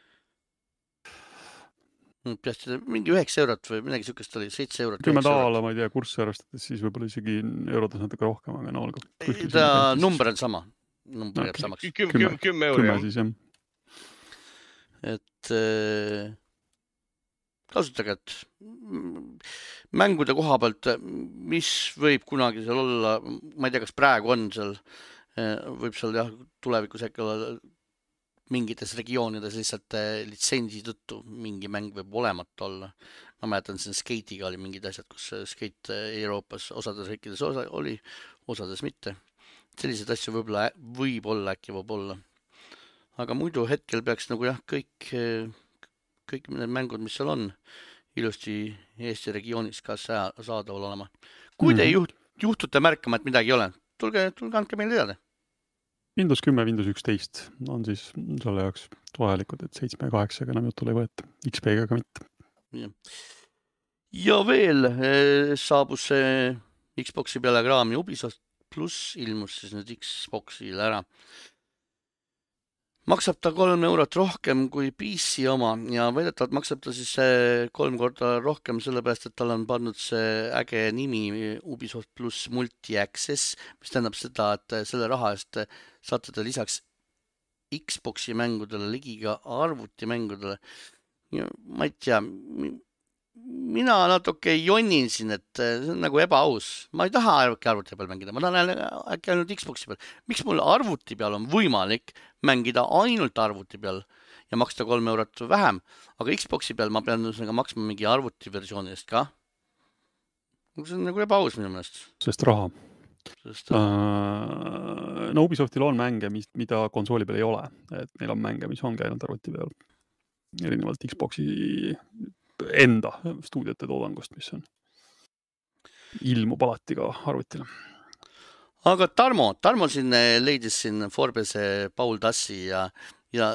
Peasti, mingi üheksa eurot või midagi sükest oli, seitse eurot. Kümme taala, ma ei tea, kurssi arvestades, siis võib-olla isegi eurodes natuke rohkem, aga no olgu. Ta number on sama. Number okay. Jääb samaks. Kümme euro. Kümme siis, jah. Et... Äh... kasutage, et mängude koha pealt, mis võib kunagi seal olla, ma ei tea, kas praegu on seal, võib seal jah, tulevikus äkki olla mingites regioonides lihtsalt litsentsi tõttu mingi mäng võib olemata olla. Ma mäletan, siin Skate'iga oli mingid asjad, kus Skate Euroopas osades riikides osa oli, osades mitte. Sellised asju võib-olla, võib-olla äkki võib olla. Aga muidu hetkel peaks nagu jah, kõik... kõik need mängud, mis seal on, ilusti Eesti regioonis ka saadaval olema. Kui te juht, juhtute märkama, et midagi ei ole, tulge, tulge andke meile teada. Windows kümme, Windows üksteist on siis selle jaoks vajalikud, et seitsme ja kaheksaga enam jutule ei võeta, X P-ga ka mitte. Ja, ja veel saabus Xboxi peale kraami Ubisoft pluss ilmus siis nüüd Xboxile ära. Maksab ta kolm eurot rohkem kui P C oma ja väidetavalt maksab ta siis kolm korda rohkem sellepärast, et tal on pandud see äge nimi Ubisoft pluss Multi-Access, mis tähendab seda, et selle raha eest saate te lisaks Xboxi mängudele ligi ka arvutimängudele. Ja ma ei tea, mina natuke jonnin siin, et see on nagu ebaaus. Ma ei taha arvuti peal mängida, ma tahan äkki ainult Xboxi peal. Miks mul arvuti peal on võimalik mängida ainult arvuti peal ja maksta kolm eurot vähem, aga Xboxi peal ma pean ühesõnaga maksma mingi arvutiversiooni eest ka. See on nagu ebaaus minu meelest. Sest raha. Sest uh, no Ubisoftil on mänge, mis, mida konsooli peal ei ole. Et neil on mänge, mis on käinud arvuti peal. Erinevalt Xboxi enda stuudiote toodangust, mis on ilmub alati ka arvutile. Aga Tarmo, Tarmo siin leidis siin Forbese Paul Tassi ja, ja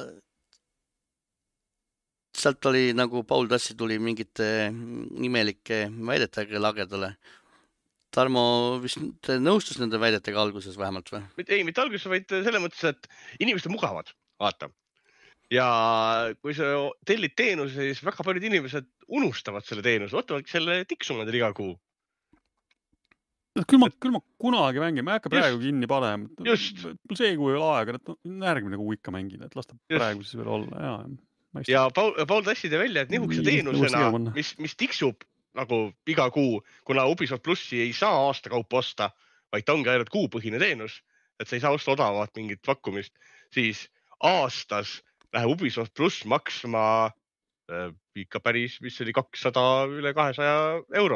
sealt oli nagu Paul Tassi tuli mingite imelike väidetega lagedale. Tarmo vist nõustus nende väidetega alguses vähemalt või? Ei, mitte alguses, vaid selle mõttes, et inimesed on mugavad, vaata. Ja kui sa tellid teenuse, siis väga paljud inimesed unustavad selle teenuse, võtavad selle tiksumad iga kuu. Küll ma, küll ma kunagi mängin, ma ei hakka praegu just, kinni panema. Just. See kuu ei ole aega, et järgmine kuu ikka mängin, et lasta praegu siis veel olla. Ja, ja Paul, Paul Tassi tõi välja, et nihukese teenusena, mis, mis tiksub nagu iga kuu, kuna Ubisoft Plussi ei saa aasta kaupa osta, vaid ta ongi ainult kuupõhine teenus, et sa ei saa osta odavat mingit pakkumist, siis aastas läheb Ubisoft Pluss maksma äh, ikka päris, mis oli kakssada üle kahesaja euro.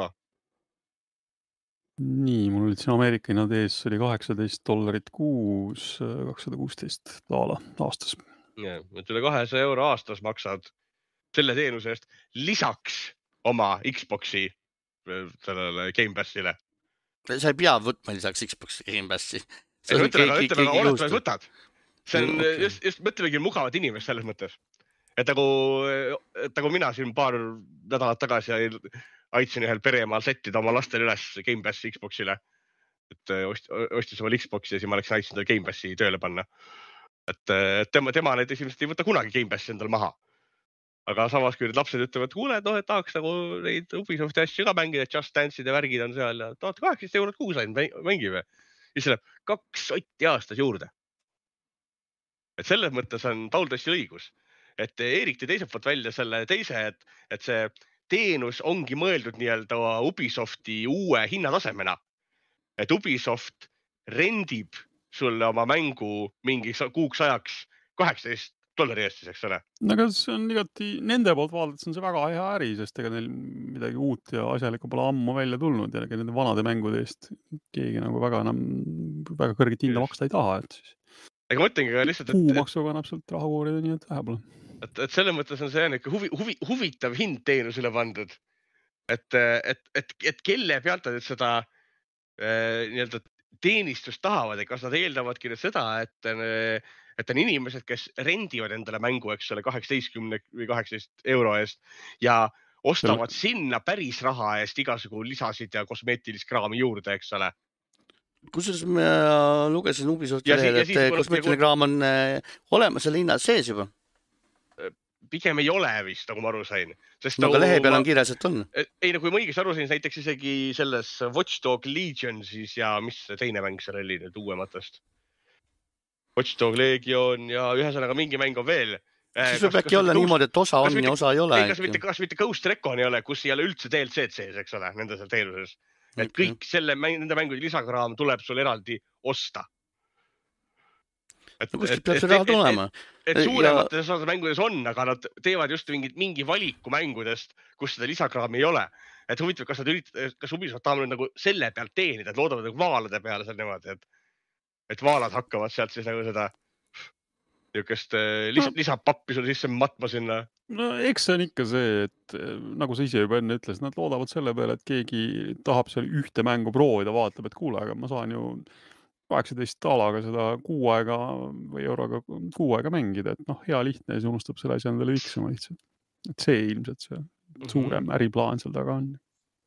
Nii, mul olid siin Ameerika hinnad ees, oli kaheksateist dollarit kuus, kakssada kuusteist daala aastas. Ja, et üle kahesaja euro aastas maksad selle teenuse eest lisaks oma Xboxi sellele Game Passile. Sa ei pea võtma lisaks Xboxi Game Passi. Ei, ütleme, ütleme, oletame, võtad. See on okay. just, just mõtlemegi mugavad inimest selles mõttes. Et nagu, et nagu mina siin paar nädalat tagasi aitsin ühel peremaal settida oma lastel üles Game Passi Xboxile. Et ostis oma Xboxi ja siis ma läksin aitsin tal Game Passi tööle panna. Et tema, tema need esimesed ei võta kunagi Game Passi endal maha. Aga samas, kui need lapsed ütlevad, kuule, no, et tahaks nagu neid Ubisofti asju ka mängida, et Just Dance'id ja värgid on seal ja tahate kaheksateist eurot kuus ainult mängime. Ja siis läheb kaks sotti aastas juurde. Et selles mõttes on Paul Tassi õigus. Et Eerik tõi teiselt poolt välja selle teise, et, et see teenus ongi mõeldud nii-öelda Ubisofti uue hinnatasemena. Et Ubisoft rendib sulle oma mängu mingi kuuks ajaks kaheksateist dollari eestis, eks ole. Aga see on igati, nende poolt vaadates on see väga hea äri, sest ega neil midagi uut ja asjalikku pole ammu välja tulnud ja nende vanade mängude eest keegi nagu väga enam väga kõrget hinda maksta ei taha. Et siis ega mõtlengi lihtsalt, et kuumaksuga on absoluut raha koorida nii, et vähe pole. Et, et selle mõttes on see ikka huvi, huvi, huvitav hind teenusele pandud. Et, et, et, et kelle pealt nad seda äh, nii-öelda teenistust tahavad, et kas nad eeldavadki nüüd seda, et et on inimesed, kes rendivad endale mängu, eks ole, kaheksateistkümne või kaheksateist euro eest ja ostavad Selle... sinna päris raha eest igasugu lisasid ja kosmeetilist kraami juurde, eks ole. Kusjuures ma lugesin Ubisofti lehel, et kosmeetiline kraam on olemas selle hinna sees juba. Pigem ei ole vist, nagu ma aru sain. Sest no aga lehe peal on kirjas, et on. Ei, no kui ma õigesti aru sain, näiteks isegi selles Watch Dog Legion siis ja mis teine mäng seal oli nüüd uuematest? Watch Dog Legion ja ühesõnaga mingi mäng on veel. Siis võib äkki olla niimoodi, et osa on ja osa ei ole. Kas mitte, kas mitte Ghost Recon ei ole, kus ei ole üldse D L C-d sees, eks ole, nende seal teenuses. Et kõik selle, nende mängude lisakraam tuleb sul eraldi osta. Et, no kuskilt peab see raha tulema. Et, et suuremates osades mängudes on, aga nad teevad just mingi, mingi valiku mängudest, kus seda lisakraami ei ole. Et huvitav, kas nad üritavad, kas Ubisoft tahavad nagu selle pealt teenida, et loodavad nagu vaalade peale seal nemad, et et vaalad hakkavad sealt siis nagu seda niukest lis, no. lisapappi sulle sisse matma sinna. No eks see on ikka see, et nagu sa ise juba enne ütles, nad loodavad selle peale, et keegi tahab seal ühte mängu proovida, vaatab, et kuule, aga ma saan ju kaheksateist daalaga seda kuu aega või euroga kuu aega mängida, et noh, hea lihtne ja siis unustab selle asja endale üksema lihtsalt. Et see ilmselt see suurem äriplaan seal taga on.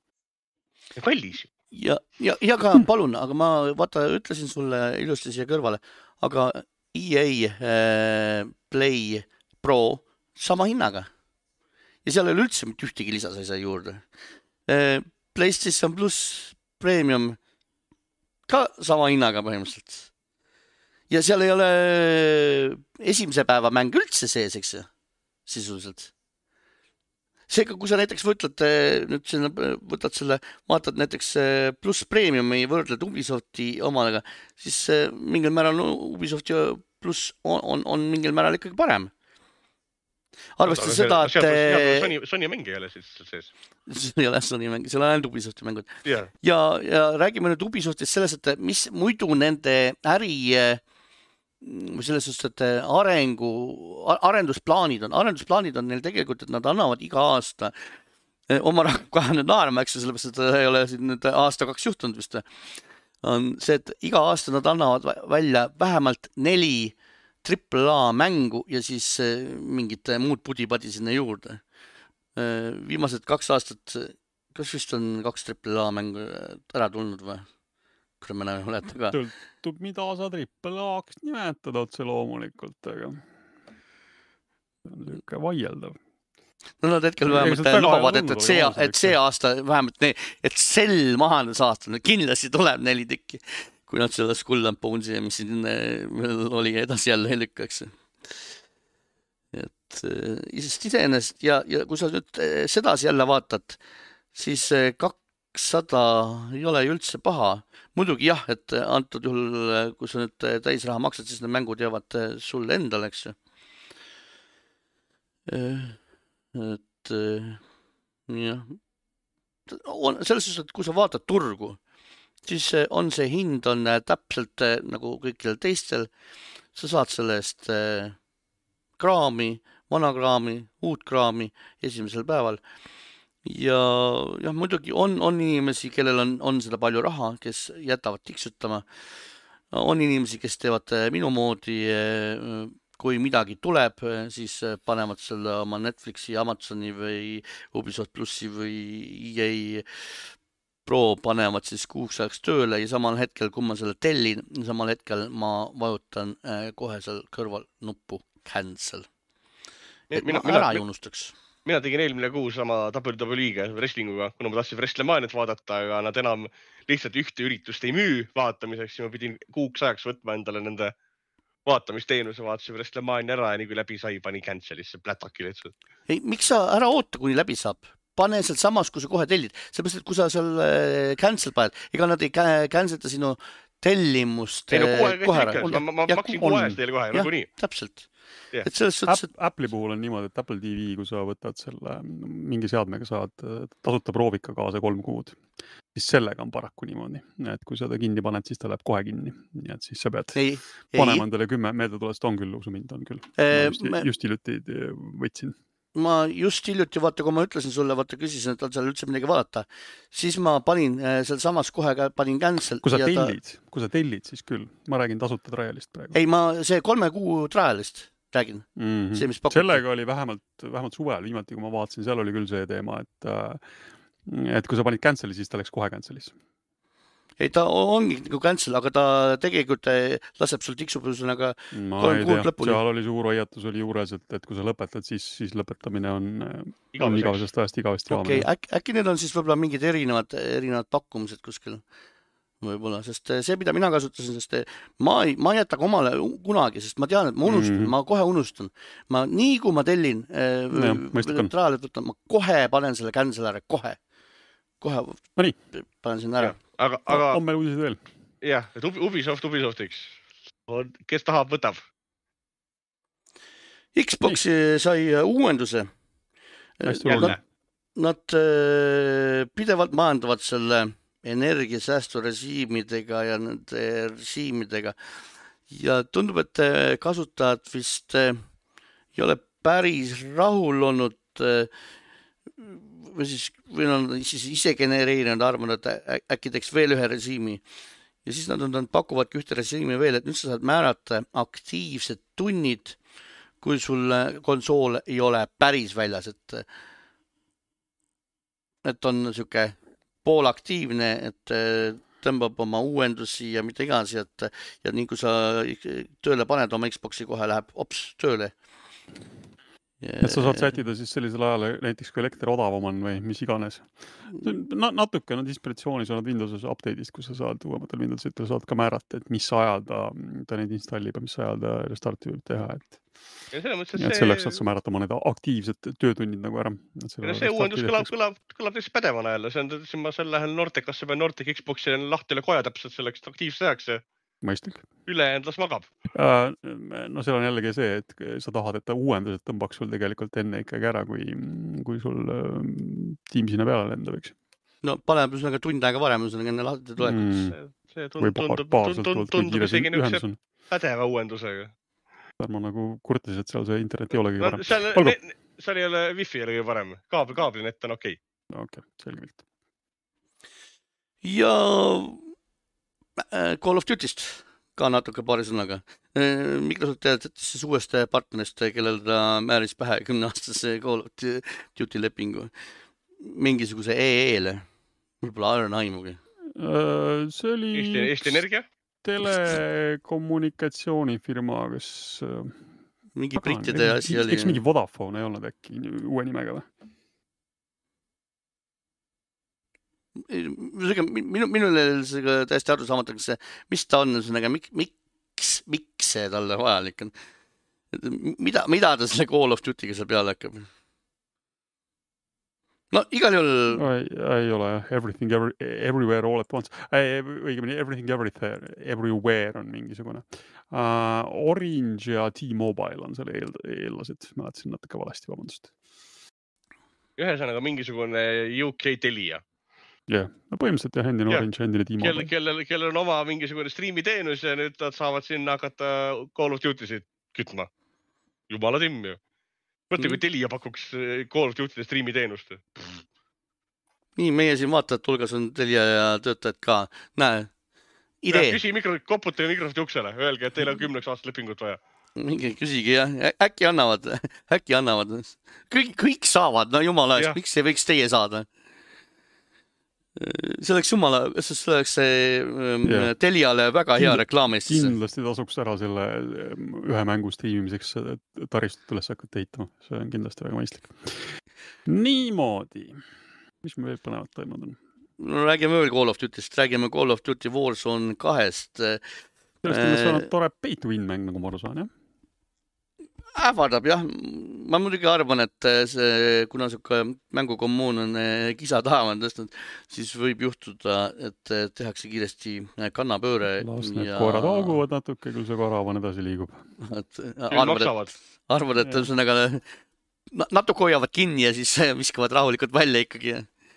Kallis. Ja, ja, ja ka palun, aga ma vaata, ütlesin sulle ilusti siia kõrvale, aga E A äh, Play Pro sama hinnaga. Ja seal ei ole üldse mitte ühtegi lisa sa ei saa juurde. Äh, PlayStation Plus Premium ka sama hinnaga põhimõtteliselt. Ja seal ei ole esimese päeva mäng üldse sees, eks ju, sisuliselt. Seega, kui sa näiteks võtlad, nüüd sinna, võtad selle, vaatad näiteks Plus Premiumi võrdled Ubisofti omadega, siis mingil määral no, Ubisofti Plus on, on, on mingil määral ikkagi parem. Arvestades seda, et Sony, Sony mäng ei ole siis sees. See ei ole Sony mäng, seal on ainult Ubisofti mängud. Yeah. Ja, ja räägime nüüd Ubisoftist selles, et mis muidu nende äri või selles suhtes, et arengu, arendusplaanid on. Arendusplaanid on neil tegelikult, et nad annavad iga aasta oma kohe nüüd naerma, eks, sellepärast, et ei ole siin nüüd aasta kaks juhtunud vist. On see, et iga aasta nad annavad välja vähemalt neli triple A mängu ja siis mingid muud pudipadi sinna juurde. Viimased kaks aastat, kas vist on kaks triple A mängu ära tulnud või? Kui me näeme olete ka. Tõltub, mida sa triple A-ks nimetad otse loomulikult, aga see on niisugune vaieldav. No nad hetkel vähemalt lubavad, et, et, see, et see aasta vähemalt, ne, et sel mahanes aasta, kindlasti tuleb neli tükki. Kui nad selle Skull and Bones'i, mis siin oli edasi jälle lükkaks. Et iseenesest ja, ja kui sa nüüd sedasi jälle vaatad, siis kakssada ei ole üldse paha. Muidugi jah, et antud juhul, kui sa nüüd täisraha maksad, siis need mängud jäävad sulle endale, eks ju. Et jah. Selles suhtes, et kui sa vaatad turgu, siis on see hind on täpselt nagu kõikidel teistel. Sa saad selle eest kraami, vana kraami, uut kraami esimesel päeval. Ja, ja muidugi on, on inimesi, kellel on, on seda palju raha, kes jätavad tiksutama. On inimesi, kes teevad minu moodi, kui midagi tuleb, siis panevad selle oma Netflixi, Amazoni või Ubisoft Plussi või E A Pro panevad siis kuuks ajaks tööle ja samal hetkel, kui ma selle tellin, samal hetkel ma vajutan kohe seal kõrval nuppu cancel. Et mina, ma ära ei unustaks. Mina tegin eelmine kuu sama W W E-ga, wrestlinguga, kuna ma tahtsin WrestleManiat vaadata, aga nad enam lihtsalt ühte üritust ei müü vaatamiseks ja ma pidin kuuks ajaks võtma endale nende vaatamisteenuse, vaatasin WrestleMania ära ja nii kui läbi sai, pani cancelisse plätaki lihtsalt. Ei, miks sa ära oota, kuni läbi saab? Pane sealt samas, kui sa kohe tellid. Seepärast, et kui sa seal cancel paned, ega nad ei cancelta sinu tellimust ei, no, kohe ära. Ma, ma, ma maksin kohe ajas teile kohe, nagu nii. Täpselt. Yeah. Et selles suhtes, et... Apple'i puhul on niimoodi, et Apple T V, kui sa võtad selle mingi seadmega, saad tasuta proovika kaasa kolm kuud, siis sellega on paraku niimoodi. Et kui sa ta kinni paned, siis ta läheb kohe kinni. Nii et siis sa pead ei, panema endale kümme meelde tulest, on küll usumind, on küll. Eee, just, me... just hiljuti võtsin. Ma just hiljuti, vaata, kui ma ütlesin sulle, vaata, küsisin, et on seal üldse midagi vaadata, siis ma panin seal samas kohe panin cancel. Kui sa tellid, ta... kui sa tellid, siis küll. Ma räägin tasuta trialist praegu. Ei, ma see kolme kuu trialist räägin. Mm-hmm. See, mis pakuti. Sellega oli vähemalt, vähemalt suvel, viimati, kui ma vaatasin, seal oli küll see teema, et, et kui sa panid canceli, siis ta läks kohe cancelis. Ei, ta ongi nagu cancel, aga ta tegelikult laseb sul tiksupõusõnaga kolm kuud lõpuni. Seal oli suur hoiatus oli juures, et, et kui sa lõpetad, siis, siis lõpetamine on, on igavesest ajast igavesti okay, äk, äkki need on siis võib-olla mingid erinevad, erinevad pakkumised kuskil võib-olla, sest see, mida mina kasutasin, sest ma ei, ma ei jäta omale kunagi, sest ma tean, et ma unustan, mm-hmm. ma kohe unustan. Ma nii kui ma tellin ja, traalit võtan, ma kohe panen selle cancel ära, kohe. Kohe no panen sinna ära. Aga, aga, on meil uudised veel? Jah, et Ubisoft Ubisoftiks. Kes tahab, võtab? Xboxi nii. Sai uuenduse. Nad, nad pidevalt majandavad selle energiasäästu režiimidega ja nende režiimidega. Ja tundub, et kasutajad vist ei ole päris rahul olnud või siis või on siis ise genereerinud arvanud, et äkki teeks veel ühe režiimi. Ja siis nad, nad pakuvadki ühte režiimi veel, et nüüd sa saad määrata aktiivsed tunnid, kui sul konsool ei ole päris väljas, et, et on niisugune poolaktiivne, et tõmbab oma uuendusi ja mida iganes, et ja nii kui sa tööle paned oma Xboxi, kohe läheb ops tööle. Et sa saad sätida siis sellisel ajal näiteks kui elekter odavam on või mis iganes. Na, natuke nad inspiratsiooni saanud Windowses update'ist, kus sa saad uuematel Windowsitel saad ka määrata, et mis ajal ta, ta neid installib ja mis ajal ta restarti võib teha. Et, ja mõttes, et selleks saad sa määrata oma need aktiivsed töötunnid nagu ära. Ja see uuendus kõlab, kõlab, kõlab täis pädevana jälle. See on, siin ma seal lähen Nortekasse või Nortek Xboxi lahti üle koja täpselt selleks aktiivse ajaks. Mõistlik. Üle endlas magab. No seal on jällegi see, et sa tahad, et ta uuendused tõmbaks sul tegelikult enne ikkagi ära, kui, kui sul tiim sinna peale lendab, eks. No paneb üsnaga tund aega varem, üsnaga enne lahti tulekut. Mm. See tundub, tundub, tundub isegi niisuguse pädeva uuendusega. Ma nagu kurtis, et seal see internet ei olegi no, varem. Seal, ne, seal ei ole wifi ei ole varem. Kaabli, kaabli net on okei. Okay. Okei, okay, selgelt. Ja Call of Duty'st ka natuke paari sõnaga. Microsoft teatas siis uuest partnerist, kellel ta määris pähe kümneaastase Call of Duty lepingu mingisuguse E E-le. Võib-olla ei ole aimugi. See oli Eesti, Eesti Energia? Telekommunikatsioonifirma, kes... Mingi brittide asi oli. Eks mingi Vodafone ei olnud äkki uue nimega või? Minu, minule see täiesti aru saamatakse, mis ta on, miks, miks, miks see talle vajalik on? Mida, mida ta selle Call of Duty'ga seal peale hakkab? No igal juhul... Ei, ei ole, everything, every, everywhere, all at once. Õigemini, everything, everywhere, everywhere on mingisugune. Uh, Orange ja T-Mobile on selle eel, eellased. Mäletasin natuke valesti, vabandust. Ühesõnaga mingisugune U K Telia. Jah, yeah. No põhimõtteliselt jah, endine yeah. Orange, endine T-Mobile. Kellel, kellel on oma mingisugune striimiteenus ja nüüd nad saavad sinna hakata Call of Duty'sid kütma. Jumala timm ju. Mõtle, kui Telia pakuks Call of Duty'de striimiteenust. Nii, meie siin vaatajad tulgas on Telia ja töötajad ka. Näe, idee. Küsi mikro, koputage Microsofti uksele. Öelge, et teil on kümneks aastat lepingut vaja. Mingi küsigi jah. Äkki annavad. Äkki annavad. Kõik, kõik saavad. No jumala eest, miks ei võiks teie saada? See oleks jumala, see oleks yeah. Teliale väga hea reklaam Eestis. Kindlasti tasuks ära selle ühe mängu striimimiseks taristut üles hakata ehitama. See on kindlasti väga mõistlik. Niimoodi. Mis me veel põnevat toimunud on? No, räägime veel Call of Duty'st. Räägime Call of Duty Warzone kahest. Sellest on tore pay-to-win mäng, nagu ma aru saan, jah? Ähvardab, jah. Ma muidugi arvan, et see, kuna siuke mängukommuun on kisa taha on tõstnud, siis võib juhtuda, et tehakse kiiresti kannapööre. Las need ja... koerad auguvad natuke, küll see karavan edasi liigub. Et, arvad, et, arvad, et ühesõnaga natuke hoiavad kinni ja siis viskavad rahulikult välja ikkagi.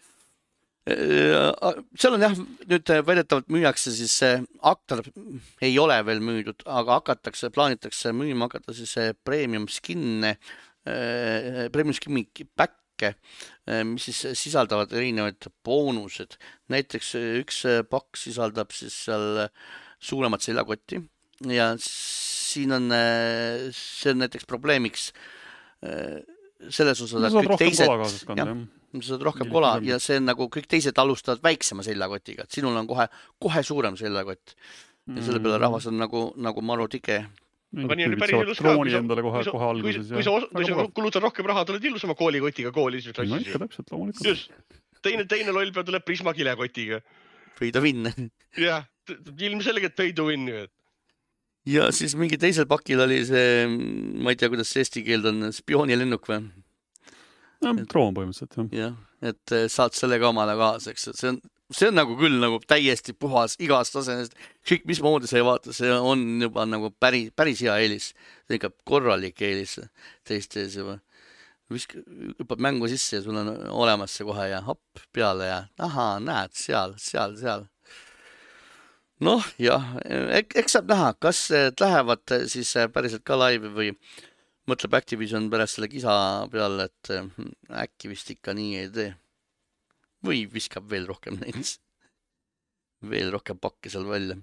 Seal on jah, nüüd väidetavalt müüakse siis aktor ei ole veel müüdud, aga hakatakse, plaanitakse müüma hakata siis premium skinne, premium skinni päkke, mis siis sisaldavad erinevaid boonused. Näiteks üks pakk sisaldab siis seal suuremat seljakotti ja siin on, see on näiteks probleemiks selles osas, et kõik teised... sa saad rohkem kola ja see on nagu kõik teised alustavad väiksema seljakotiga, et sinul on kohe, kohe suurem seljakott ja selle peale rahvas on nagu, nagu maru tige. Aga nii on päris ilus ka, kui sa, kui, kui sa, kui sa kulutad rohkem raha, tuled ilusama koolikotiga kooli. No ikka täpselt, loomulikult. Just, teine, teine loll peab tuleb Prisma kilekotiga. Pay to win. Jah, ilmselgelt pay to win. Ja siis mingi teisel pakil oli see, ma ei tea, kuidas see eesti keeld on, spioonilennuk või? No, troon põhimõtteliselt, jah. jah, et saad selle ka omale kaaseks. See on, see on nagu küll nagu täiesti puhas igast tasemest. Kõik, mis moodi sa ei vaata, see on juba nagu päris, päris hea eelis. See on ikka korralik eelis teiste ees juba. Visk, hüppad mängu sisse ja sul on olemas see kohe ja hopp peale ja ahaa, näed, seal, seal, seal. Noh, jah, eks saab näha, kas lähevad siis päriselt ka laivi või mõtleb Activision pärast selle kisa peale, et äkki vist ikka nii ei tee. Või viskab veel rohkem neid. Veel rohkem pakke seal välja.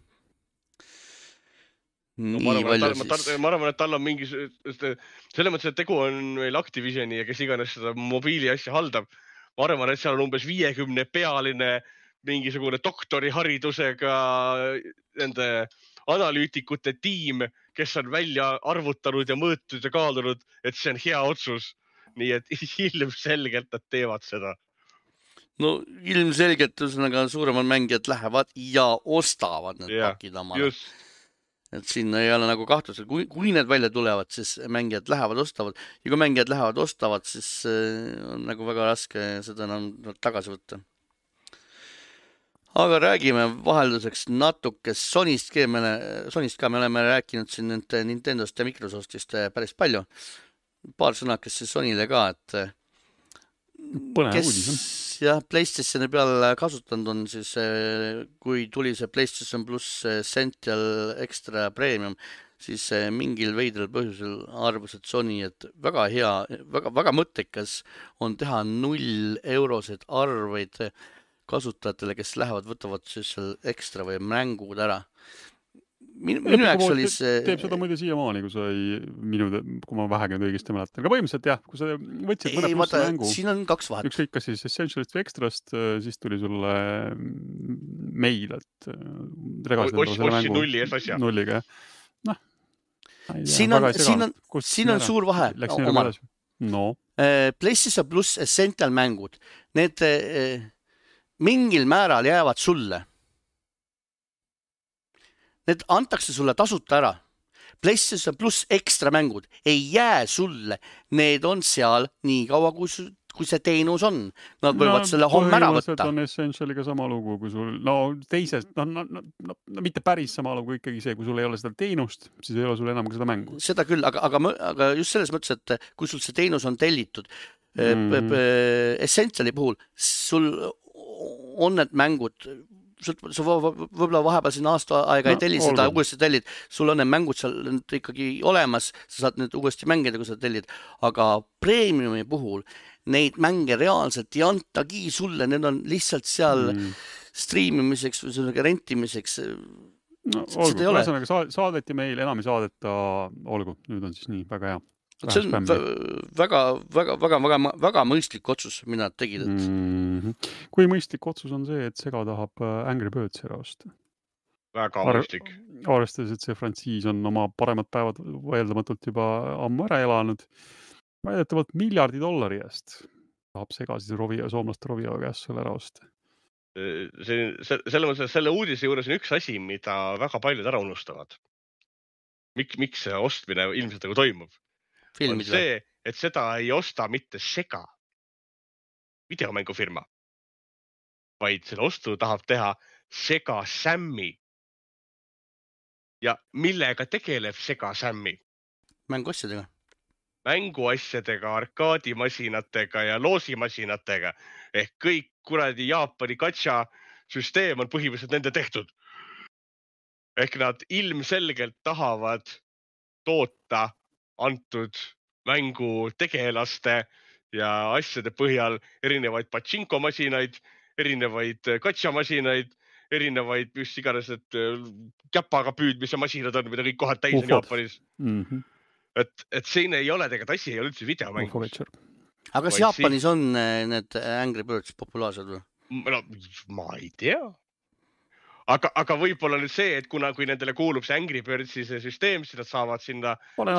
No, ma, arvan, tal, ma, tar, ma arvan, et tal on mingi... Selle mõttes, et tegu on meil Activisioni ja kes iganes seda mobiili asja haldab. Ma arvan, et seal on umbes viiekümne pealine mingisugune doktoriharidusega nende analüütikute tiim, kes on välja arvutanud ja mõõtud ja kaalunud, et see on hea otsus. Nii et ilmselgelt nad teevad seda. No ilmselgelt üsnaga suuremad mängijad lähevad ja ostavad need yeah, pakid omale. Just. Et siin ei ole nagu kahtlusel. Kui, kui need välja tulevad, siis mängijad lähevad ostavad. Ja kui mängijad lähevad ostavad, siis on nagu väga raske seda enam tagasi võtta. Aga räägime vahelduseks natuke Sonist ka, me, Sonist ka me oleme rääkinud siin Nintendost ja Microsoftist päris palju. Paar sõnakest siis Sonile ka, et Põnev kes uudis, jah, PlayStationi peal kasutanud on, siis kui tuli see PlayStation pluss Essential Extra Premium, siis mingil veidral põhjusel arvas, et Sony, et väga hea, väga, väga mõttekas on teha null eurosed arveid kasutajatele, kes lähevad, võtavad siis seal ekstra või mängud ära. Minu, minu jaoks oli see... Teeb seda muide siiamaani, kui sa ei, minu, kui ma vähegi nüüd õigesti mäletan. Aga põhimõtteliselt jah, kui sa võtsid mõne pluss mängu, siin on kaks vahet. Ükskõik kas siis Essentialist või Extrast, siis tuli sulle meil, et ostsin nulli ees asja. Nulliga. Noh, siin on, siin on, siin on suur vahe. Omar. No. PlayStation pluss Essential mängud. Need mingil määral jäävad sulle. Need antakse sulle tasuta ära. PlayStation pluss ekstra mängud ei jää sulle. Need on seal nii kaua, kui, kui see teenus on. Nad võivad no, selle homme ära võtta. On Essentialiga sama lugu, kui sul, no teisest, no, no, no, no, no mitte päris sama lugu, ikkagi see, kui sul ei ole seda teenust, siis ei ole sul enam ka seda mängu. Seda küll, aga, aga, aga just selles mõttes, et kui sul see teenus on tellitud, mm. Essentiali puhul, sul on need mängud, sa võib-olla vahepeal siin aasta aega no, ei telli seda, uuesti tellid, sul on need mängud seal ikkagi olemas, sa saad nüüd uuesti mängida, kui sa tellid, aga premiumi puhul neid mänge reaalselt ei antagi sulle, need on lihtsalt seal mm. streamimiseks või sellega rentimiseks. No, olgu, ühesõnaga saadeti meil, enam ei saadeta, olgu, nüüd on siis nii, väga hea. See on väga, väga, väga, väga, väga mõistlik otsus, mida tegid. Et... Mm-hmm. Kui mõistlik otsus on see, et Sega tahab Angry Birds ära osta? Väga mõistlik. Ar arvestades, et see frantsiis on oma paremad päevad vajeldamatult juba ammu ära elanud. Väidetavalt miljardi dollari eest tahab Sega siis Rovio, soomlaste Rovio käest selle ära osta. See, selle, mõttes, selle uudise juures on üks asi, mida väga paljud ära unustavad. Mik, miks see ostmine ilmselt nagu toimub? On see, et seda ei osta mitte Sega videomängufirma, vaid selle ostu tahab teha Sega Sammy. Ja millega tegeleb Sega Sammy? Mänguasjadega. Mänguasjadega, arkaadimasinatega ja loosimasinatega. Ehk kõik kuradi Jaapani gacha süsteem on põhimõtteliselt nende tehtud. Ehk nad ilmselgelt tahavad toota antud mängu tegelaste ja asjade põhjal erinevaid pachinko-masinaid, erinevaid gacha-masinaid, erinevaid mis iganes, et käpaga püüdmise masinad on, mida kõik kohad täis on Jaapanis. Mm -hmm. et, et siin ei ole tegelikult asi, ei ole üldse videomängus. Aga kas Jaapanis siin... on need Angry Birds populaarsed või? No, ma ei tea. Aga, aga võib-olla nüüd see, et kuna kui nendele kuulub see Angry Birdsi see süsteem, siis nad saavad sinna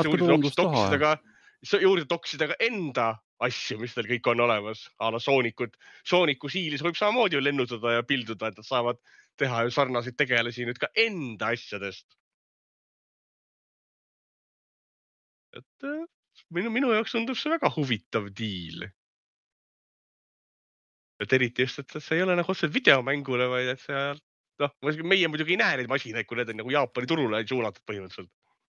juurde toksida ka enda asju, mis neil kõik on olemas. Ala Soonikud. Sooniku siilis võib samamoodi ju lennutada ja pilduda, et nad saavad teha ju sarnaseid tegelasi nüüd ka enda asjadest. Et minu, minu jaoks tundub see väga huvitav diil. Et eriti just, et see ei ole nagu otseselt videomängule, vaid et see noh, meie muidugi ei näe neid masinaid, kui need on nagu Jaapani turule suunatud põhimõtteliselt.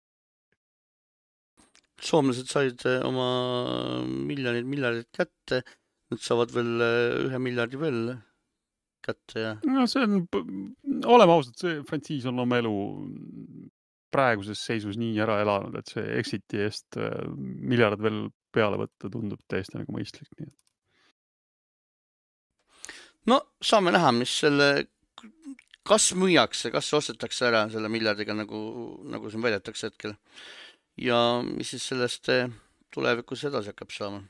Soomlased said oma miljonid, miljardid kätte. Nüüd saavad veel ühe miljardi veel kätte. Ja... No see on, oleme ausad, see frantsiis on oma elu praeguses seisus nii ära elanud, et see Exiti eest miljard veel peale võtta tundub täiesti nagu mõistlik. Nii. No saame näha, mis selle... Kas müüakse, kas ostetakse ära selle miljardiga, nagu, nagu siin väidetakse hetkel. Ja mis siis sellest tulevikus edasi hakkab saama?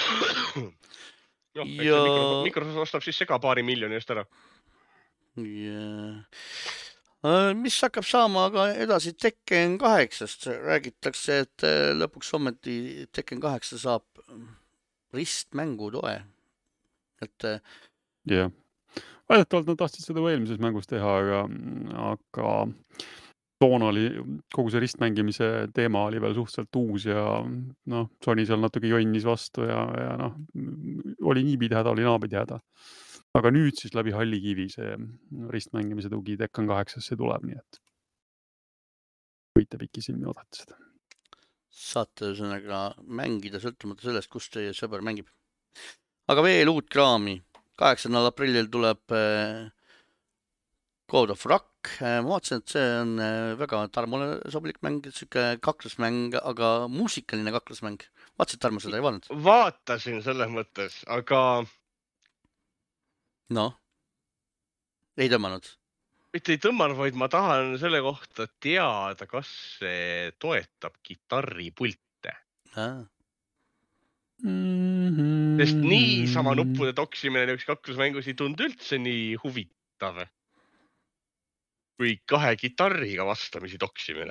Noh, ja... Microsoft ostab siis Sega paari miljoni eest ära. Yeah. Mis hakkab saama aga edasi Tekken kaheksast? Räägitakse, et lõpuks ometi Tekken kaheksa saab ristmängu toe. Et... Jah. Yeah. Väidetavalt nad tahtsid seda eelmises mängus teha, aga, aga toona oli, kogu see ristmängimise teema oli veel suhteliselt uus ja noh, Sony seal natuke jonnis vastu ja, ja noh, oli niipidi häda, oli naapidi häda. aga nüüd siis läbi Hallikivi see ristmängimise tugi Tekken kaheksasse tuleb, nii et võite pikisilmi oodata seda. Saate ühesõnaga mängida sõltumata sellest, kus teie sõber mängib. Aga veel uut kraami. kaheksandal aprillil tuleb God of Rock. Ma vaatasin, et see on väga Tarmole sobilik mäng, siuke kaklusmäng, aga muusikaline kaklusmäng. Vaatasid, Tarmo, seda ei vaadanud? Vaatasin selles mõttes, aga... No, ei tõmmanud. Mitte ei tõmmanud, vaid ma tahan selle kohta teada, kas see toetab kitarripulte. Ah. Mm-hmm. Sest nii sama nuppude toksimine üks kaklusmängus ei tundu üldse nii huvitav kui kahe kitarriga vastamisi toksimine.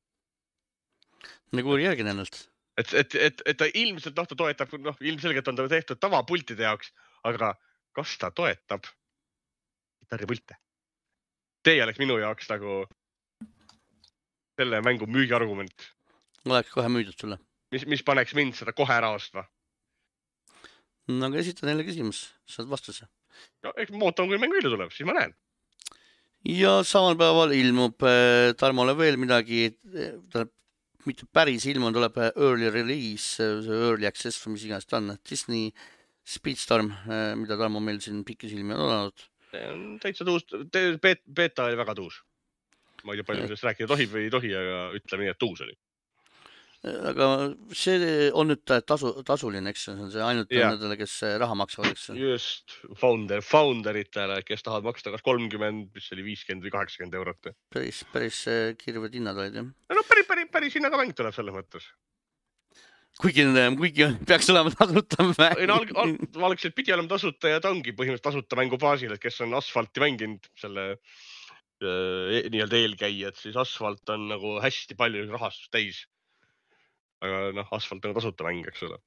Nagu oli järgi näinud. Et, et, et, et ta ilmselt noh, ta toetab, noh, ilmselgelt on ta tehtud tavapultide jaoks, aga kas ta toetab kitarripulte? Teie oleks minu jaoks nagu selle mängu müügiargument. Oleks kohe müüdud sulle. Mis, mis paneks mind seda kohe ära ostma? No aga esita neile küsimus, saad vastuse. No, eks mootan, kui mäng vilju tuleb, siis ma näen. Ja samal päeval ilmub Tarmole veel midagi, mitte päris ilmu, tuleb early release, early access või mis iganes ta on, Disney Speedstorm, mida Tarmo meil siin pikisilmi on olnud. See on täitsa tuus, beta oli väga tuus. Ma ei tea, palju sellest rääkida tohib või ei tohi, aga ütleme nii, et tuus oli. Aga see on nüüd tasu, tasuline, eks see on see ainult ja. Nendele, kes raha maksavad, eks. Just, founder, founderitele, kes tahavad maksta kas kolmkümmend, mis oli viiskümmend või kaheksakümmend eurot. Päris, päris kirvad hinnad olid, jah. No päris, päris, päris hinnaga mäng tuleb selles mõttes. Kuigi, kuigi peaks olema tasuta mäng. No, al, al, algselt pidi olema tasuta ja ta ongi põhimõtteliselt tasuta mängu baasil, et kes on asfalti mänginud selle äh, nii-öelda eelkäijad, siis asfalt on nagu hästi palju rahastust täis. Aga noh, asfalt on tasuta mäng, eks ole.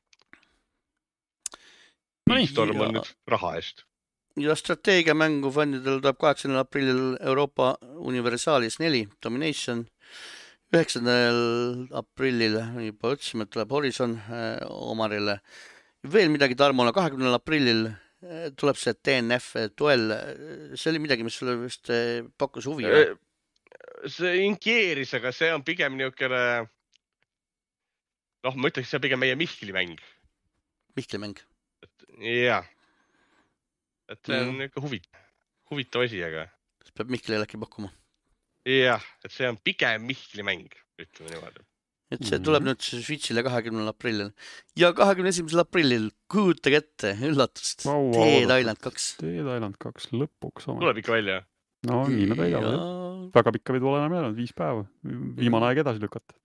Speedstorm on nüüd raha eest. Ja strateegiamängu fännidel tuleb kaheksandal aprillil Euroopa Universaalis neli, Domination. üheksandal aprillil juba otsime, et tuleb Horizon äh, Omarile. Veel midagi Tarmole, kahekümnendal aprillil äh, tuleb see D N F duell. See oli midagi, mis sulle vist äh, pakkus huvi. Äh, see inkeeris, aga see on pigem niisugune... Noh, ma ütleks, see on pigem meie Mihkli mäng. Mihkli mäng? Jah. Et see on ikka huvitav, huvitav asi, aga... Kas peab Mihkli äkki pakkuma? Jah, et see on pigem Mihkli mäng, ütleme niimoodi. Et see tuleb nüüd Switchile kahekümnendal aprillil. Ja kahekümne esimesel aprillil kuutage ette üllatust. Dead Island kaks. Dead Island kaks lõpuks. Tuleb ikka välja. No nii nad väidavad. Ja... Väga pikka võidu ole enam jäänud, viis päeva. Viimane aeg edasi lükata.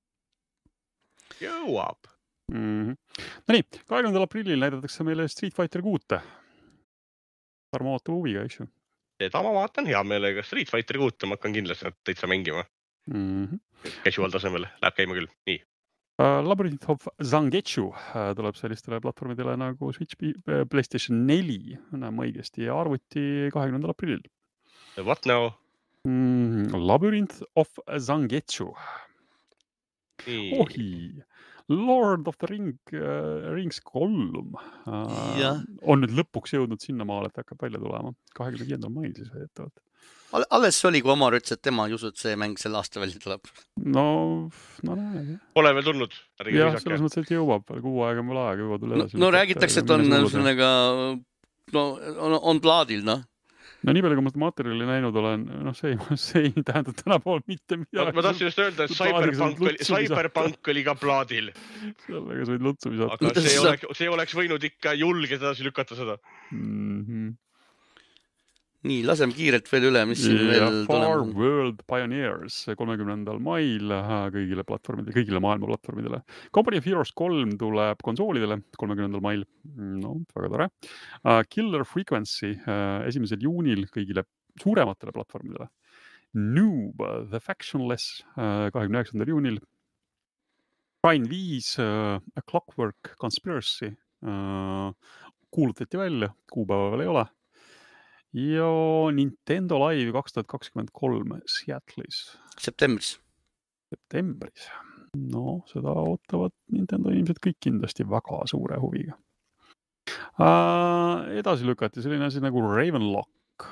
Jõuab. Mm-hmm. No nii, kahekümnendal aprillil näidatakse meile Street Fighter kuute. Tarmo ootab huviga, eks ju? Seda ma vaatan hea meelega. Street Fighter kuute ma hakkan kindlasti täitsa mängima. Mm-hmm. Casual tasemel, läheb käima küll. Nii. Uh, Labyrinth of Zangetsu uh, tuleb sellistele platvormidele nagu Switch, PlayStation neli, näeme õigesti, ja arvuti kahekümnendal aprillil. What now? Mm, Labyrinth of Zangetsu. Nii. Ohi, Lord of the Ring, uh, Rings kolm uh, on nüüd lõpuks jõudnud sinna maale, et hakkab välja tulema. kahekümne viiendal mail siis veetavad. Alles oli, kui Omar ütles, et tema ei usu, et see mäng selle aasta välja tuleb. No, no näe. Pole veel tulnud. Jah, selles mõttes, et jõuab. Kuu aega on veel aega, jõuab üle edasi. No räägitakse, et on, sellega, no, on, on plaadil, noh. No nii palju, kui ma materjali näinud olen, noh, see, see ei tähenda tänapool mitte midagi. Ma tahtsin just öelda, et Cyberpunk oli, Cyberpunk oli ka plaadil. Sellega said lutsu visata. Aga see oleks, see oleks võinud ikka julge edasi lükata seda. Mm-hmm. Nii, laseme kiirelt veel üle, mis siin ja veel Far tulema. World Pioneers kolmekümnendal mail kõigile platvormidele, kõigile maailma platvormidele. Company of Heroes kolm tuleb konsoolidele kolmekümnendal mail. No, väga tore. Uh, Killer Frequency uh, esimesel juunil kõigile suurematele platvormidele. Noob, The Factionless uh, kahekümne üheksandal juunil. Trine viis, uh, A Clockwork Conspiracy uh, kuulutati välja, kuupäeva veel ei ole. Ja Nintendo Live kaks tuhat kakskümmend kolm Seattle'is. Septembris. Septembris. No, seda ootavad Nintendo inimesed kõik kindlasti väga suure huviga. Uh, edasi lükati selline asi nagu Ravenlock.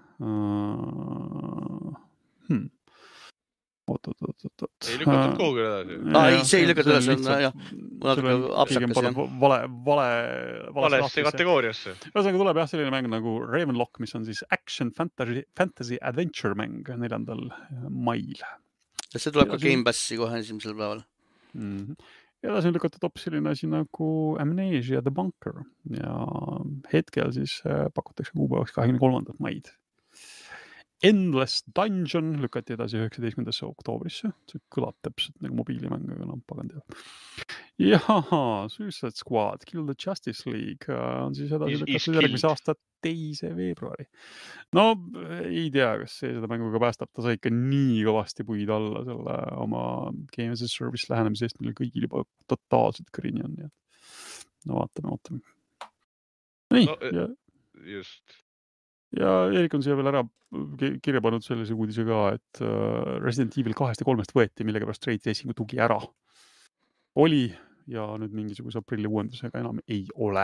Uh, hmm. Oot, oot, oot, oot, oot. Ei lükatud kuhugi edasi. Ah, ei, see ei lükatud edasi, on jah. Natuke apsakas, jah. Vale, vale, valesse kategooriasse. Ühesõnaga tuleb jah selline mäng nagu Ravenlock, mis on siis action fantasy, fantasy adventure mäng neljandal mail. Ja see tuleb ka Game Passi kohe esimesel päeval. Mm-hmm. Ja edasi on lükatud hoopis selline asi nagu Amnesia The Bunker ja hetkel siis pakutakse kuupäevaks kahekümne kolmandat maid. Endless Dungeon lükati edasi üheksateistkümnendasse oktoobrisse. See kõlab täpselt nagu mobiilimäng, aga noh, pagan teab. Jaha, Suicide Squad, Kill the Justice League on siis edasi lükatud järgmise aasta teise veebruari. No ei tea, kas see seda mänguga päästab. Ta sai ikka nii kõvasti puid alla selle oma Game as a Service lähenemisest, mille kõigil juba totaalselt kõrini on. No vaatame, vaatame. Nii, no, ja... just. Ja Erik on siia veel ära kirja pannud sellise uudise ka, et Resident Evil kahest ja kolmest võeti millegipärast Ray Tracingu tugi ära. Oli ja nüüd mingisuguse aprilli uuendusega enam ei ole.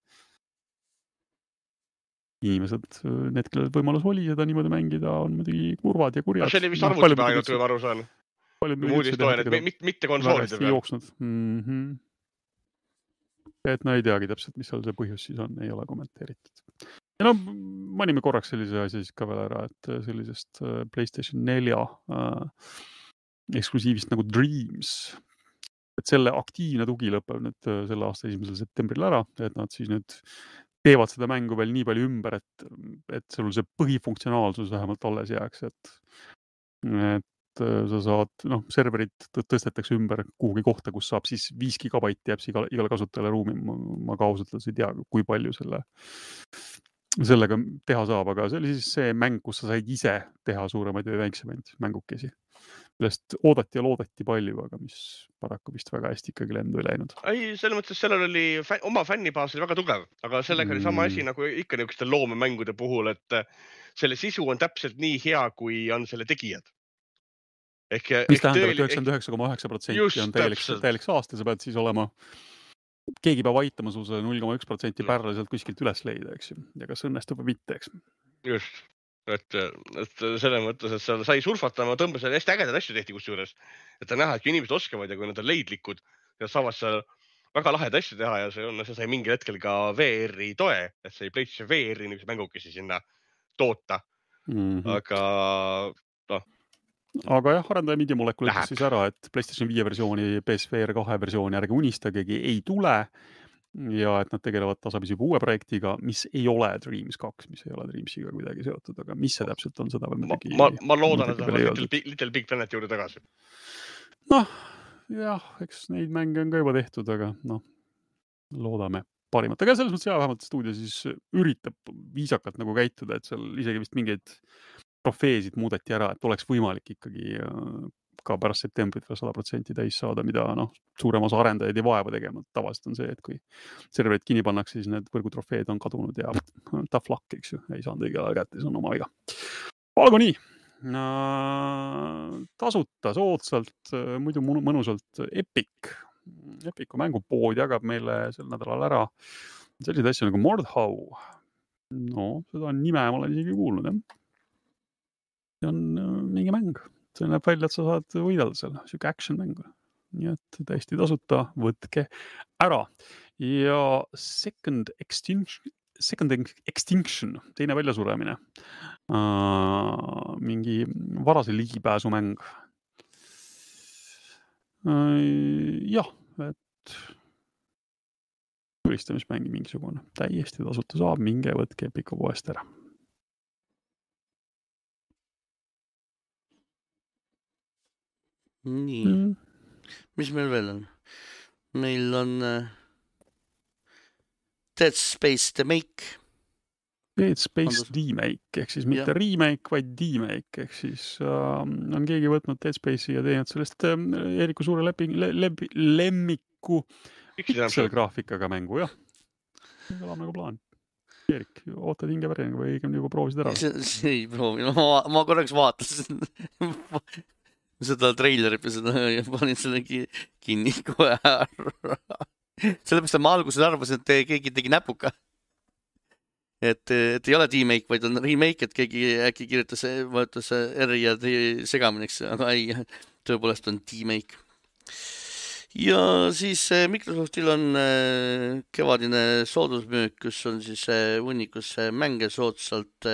Inimesed, need, kellel võimalus oli seda niimoodi mängida, on muidugi kurvad ja kurjad. See oli vist arvuti peal ainult, kui ma aru saan. Uudis toen, et mitte, mitte konsoolide peal. Mm-hmm. Et no ei teagi täpselt, mis seal see põhjus siis on, ei ole kommenteeritud. Ja no, manime korraks sellise asja siis ka veel ära, et sellisest PlayStation nelja äh, eksklusiivist nagu Dreams, et selle aktiivne tugi lõpeb nüüd selle aasta esimesel septembril ära, et nad siis nüüd teevad seda mängu veel nii palju ümber, et, et sul see põhifunktsionaalsus vähemalt alles jääks, et, et sa saad, noh, serverid tõstetakse ümber kuhugi kohta, kus saab siis viis gigabaiti jääb igale, igale kasutajale ruumi, ma, ma ka ausalt ei tea, kui palju selle sellega teha saab, aga see oli siis see mäng, kus sa said ise teha suuremaid või väiksemaid mängukesi. Millest oodati ja loodati palju, aga mis paraku vist väga hästi ikkagi lendu ei läinud. Ei, selle mõttes, et sellel oli fä- oma fännibaas oli väga tugev, aga sellega mm. oli sama asi nagu ikka niisuguste loomemängude puhul, et selle sisu on täpselt nii hea, kui on selle tegijad. Ehk, mis tähendab, et üheksakümmend üheksa koma üheksa protsenti on täielik saast ja sa pead siis olema keegi peab aitama sul see null koma üks protsenti pärle sealt kuskilt üles leida, eks ju. Ja kas õnnestub või mitte, eks. Just. Et, et selle mõttes, et seal sai surfata, ma tõmbasin hästi ägedad asju tehti kusjuures. Et ta näha, et inimesed oskavad ja kui nad on leidlikud ja saavad seal väga lahed asju teha ja see, on, see sai mingil hetkel ka V R-i toe, et see ei PlayStation V R-i niisuguse mängukesi sinna toota. Mm-hmm. Aga noh. Aga jah, arendaja Media Molecule ütles siis ära, et PlayStation viie versiooni, P S V R kahe versiooni ärge unistagegi ei tule ja et nad tegelevad tasapisi juba uue projektiga, mis ei ole Dreams kaks, mis ei ole Dreamsiga kuidagi seotud, aga mis see täpselt on, seda veel muidugi... Ma, ma loodan, et lähevad Little Big, Little Big Planet juurde tagasi. Noh, jah, eks neid mänge on ka juba tehtud, aga noh, loodame parimat. Aga selles mõttes jah, vähemalt stuudio siis üritab viisakalt nagu käituda, et seal isegi vist mingeid trofeesid muudeti ära, et oleks võimalik ikkagi ka pärast septembrit veel sada protsenti täis saada, mida noh, suurem osa arendajaid ei vaeva tegema. Tavaliselt on see, et kui serverid kinni pannakse, siis need võrgutrofeed on kadunud ja tough luck, eks ju, ei saanud õige ajal kätte, see on oma viga. Olgu nii, tasuta, soodsalt, muidu mõnusalt Epic. Epicu mängupood jagab meile sel nädalal ära sellised asju nagu Mordhau. No, seda nime ma olen isegi kuulnud, jah. See on mingi mäng. See näeb välja, et sa saad võidelda seal. Siuke action mäng. Nii et täiesti tasuta, võtke ära. Ja Second Extinction, second extinction teine väljasuremine. Uh, mingi varase ligipääsu mäng. Uh, jah, et turistamismängi mingisugune. Täiesti tasuta saab, minge võtke Epicu poest ära. Nii, mm. mis meil veel on? Meil on uh, Dead Space The Make. Dead Space Andus. Remake, ehk siis mitte ja. remake, vaid demake, ehk siis uh, on keegi võtnud Dead Space'i ja teinud sellest uh, Eeriku suure leping, le, le, lemmiku pixel graafikaga mängu, jah. See kõlab nagu plaan. Erik, ootad hinge väringa või õigemini juba proovisid ära? See, see ei proovi, no, ma, ma korraks vaatasin seda treilerit ja seda ja panin selle kinni kohe ära. sellepärast ma alguses arvasin, et keegi tegi näpuka. Et, et ei ole T-Make, vaid on remake, et keegi äkki kirjutas, vajutas R ja T segaminiks, aga ei, tõepoolest on T-Make. Ja siis Microsoftil on kevadine soodusmüük, kus on siis hunnikus mänge soodsalt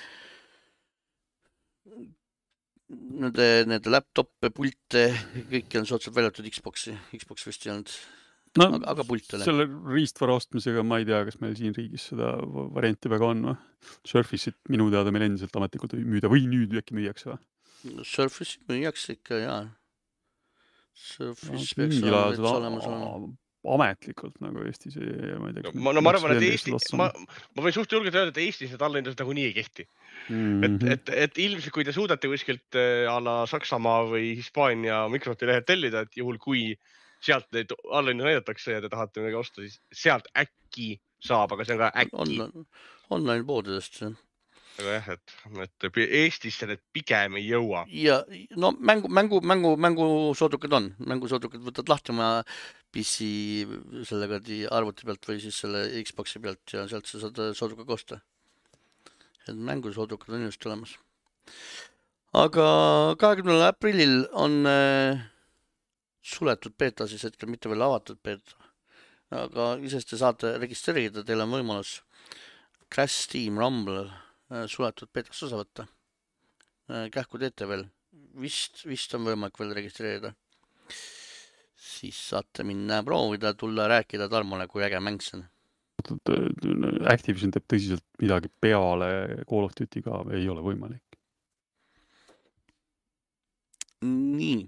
nende, nende laptoppe, pulte, kõiki on soodsalt väljatud Xboxi, Xbox vist ei olnud. No, aga, aga pultele. Selle riistvara ostmisega ma ei tea, kas meil siin riigis seda varianti väga on. Või? Surface'it minu teada meil endiselt ametlikult müüda või nüüd äkki müüakse või? Surface müüakse ikka, jaa. Surface no, peaks olema, et olemas olema. Ametlikult nagu Eestis. Ma, ei tea, ma, no, ma arvan, et Eesti, ma, ma võin suht julgelt öelda, et Eestis need allindused nagu nii ei kehti. Mm-hmm. Et, et, et ilmselt, kui te suudate kuskilt a la Saksamaa või Hispaania Microsofti lehed tellida, et juhul kui sealt neid allindus näidatakse ja te tahate midagi osta, siis sealt äkki saab, aga see on ka äkki. On, online poodidest. Aga jah, et, et Eestisse need pigem ei jõua. Ja no mängu, mängu, mängu, mängu soodukad on. Mängu soodukad võtad lahti oma P C sellega arvuti pealt või siis selle Xboxi pealt ja sealt sa saad sooduka kosta. Et mängu soodukad on just olemas. Aga kahekümnendal aprillil on suletud beeta siis hetkel, mitte veel avatud beeta. Aga isest te saate registreerida, teil on võimalus Crash, Steam, Rumble suletud beetast osa võtta. Kähku teete veel. Vist, vist on võimalik veel registreerida. Siis saate minna proovida, tulla rääkida Tarmole, kui äge mäng see on. Activision teeb tõsiselt midagi peale Call of Duty'ga ei ole võimalik. Nii.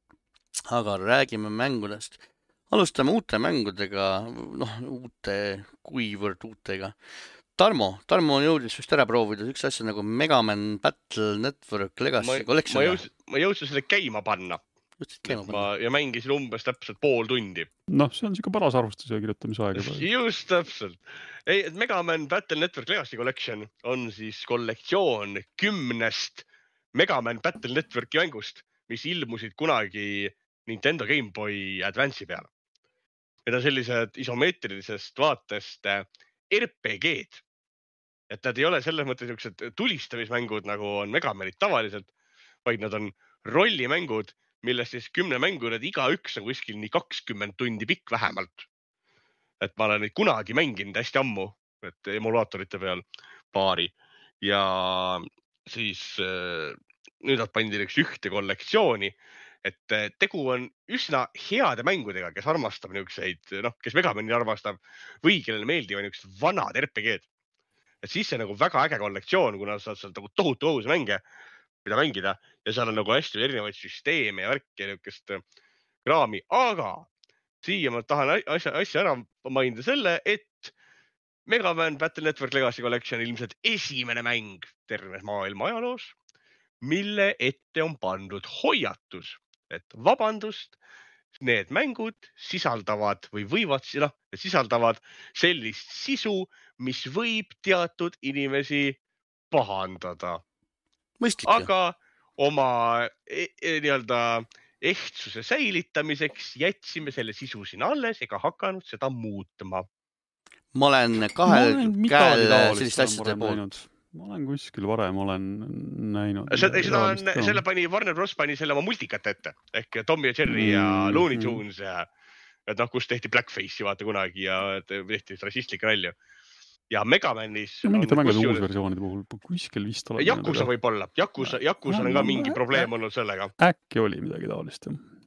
Aga räägime mängudest. Alustame uute mängudega, noh, uute, kuivõrd uutega. Tarmo, Tarmo on jõudis vist ära proovida üks asja nagu Mega Man Battle Network Legacy ma, Collection. Ma, jõus, ma jõudsin selle käima panna. Käima panna. Ma, ja mängisin umbes täpselt pool tundi. Noh, see on siuke paras arvustuse kirjutamise aega. Just täpselt. Ei, et Mega Man Battle Network Legacy Collection on siis kollektsioon kümnest Mega Man Battle Networki mängust, mis ilmusid kunagi Nintendo Game Boy Advance'i peale. Need on sellised isomeetrilisest vaatest R P G-d. Et nad ei ole selles mõttes niisugused tulistamismängud, nagu on Mega Manid tavaliselt, vaid nad on rollimängud, millest siis kümne mängu, need iga üks on kuskil nii kakskümmend tundi pikk vähemalt. Et ma olen neid kunagi mänginud hästi ammu, et emulaatorite peal paari. Ja siis nüüd nad pandi üks ühte kollektsiooni, et tegu on üsna heade mängudega, kes armastab niisuguseid, noh, kes Mega Manini armastab või kellele meeldivad niisugused vanad R P G-d. Et siis see on nagu väga äge kollektsioon, kuna saad seal nagu tohutu õhus mänge, mida mängida ja seal on nagu hästi erinevaid süsteeme ja värki ja niisugust kraami. Aga siia ma tahan asja, asja ära mainida selle, et Mega Man Battle Network Legacy Collection ilmselt esimene mäng terves maailma ajaloos, mille ette on pandud hoiatus, et vabandust, need mängud sisaldavad või võivad no, sisaldavad sellist sisu, mis võib teatud inimesi pahandada. Mõistlik. Aga oma e e nii-öelda ehtsuse säilitamiseks jätsime selle sisu siin alles ega hakanud seda muutma. Ma olen kahel käel sellist asjade poolt. Ma olen kuskil varem olen näinud. Seda, seda on, selle pani Warner Bros. Pani selle oma multikat ette. Ehk Tom ja Jerry ja mm, Looney Tunes ja et noh, kus tehti Blackface'i vaata kunagi ja tehti rassistlik ralju. Ja Mega Manis... Ja mingite mängade uus versioonide puhul kuskil vist olen. Jakusa võib olla. Jakusa, Jakusa on ka mingi probleem olnud sellega. Äkki oli midagi taolist.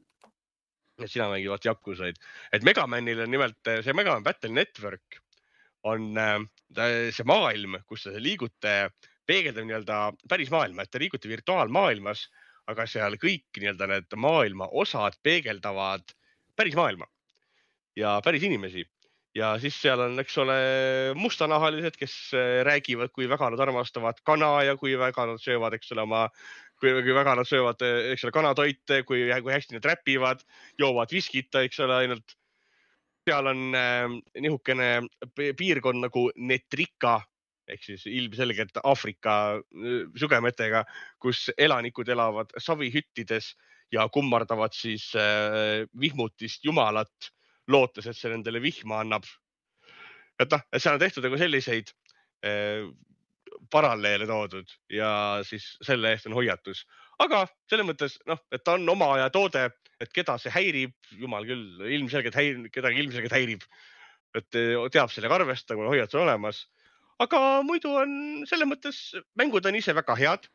Ja sina mängi vaata Jakusaid. Et Mega Manil on nimelt see Mega Man Battle Network on see maailm, kus te liigute, peegeldab nii-öelda päris maailma, et te liigute virtuaalmaailmas, aga seal kõik nii-öelda need maailma osad peegeldavad päris maailma ja päris inimesi. Ja siis seal on, eks ole, mustanahalised, kes räägivad, kui väga nad armastavad kana ja kui väga nad söövad, eks ole, oma, kui, kui väga nad söövad, eks ole, kanatoite, kui, kui hästi nad räpivad, joovad viskita, eks ole, ainult seal on äh, nihukene piirkond nagu Netrika, ehk siis ilmselgelt Aafrika äh, sugemetega, kus elanikud elavad savihüttides ja kummardavad siis äh, vihmutist jumalat lootes, et see nendele vihma annab. Et noh, et seal on tehtud nagu selliseid eh, paralleele toodud ja siis selle eest on hoiatus. Aga selles mõttes, noh, et ta on oma aja toode, et keda see häirib, jumal küll, ilmselgelt häirib, kedagi ilmselgelt häirib, et teab sellega arvestada, kui hoiatus on olemas. Aga muidu on selles mõttes, mängud on ise väga head.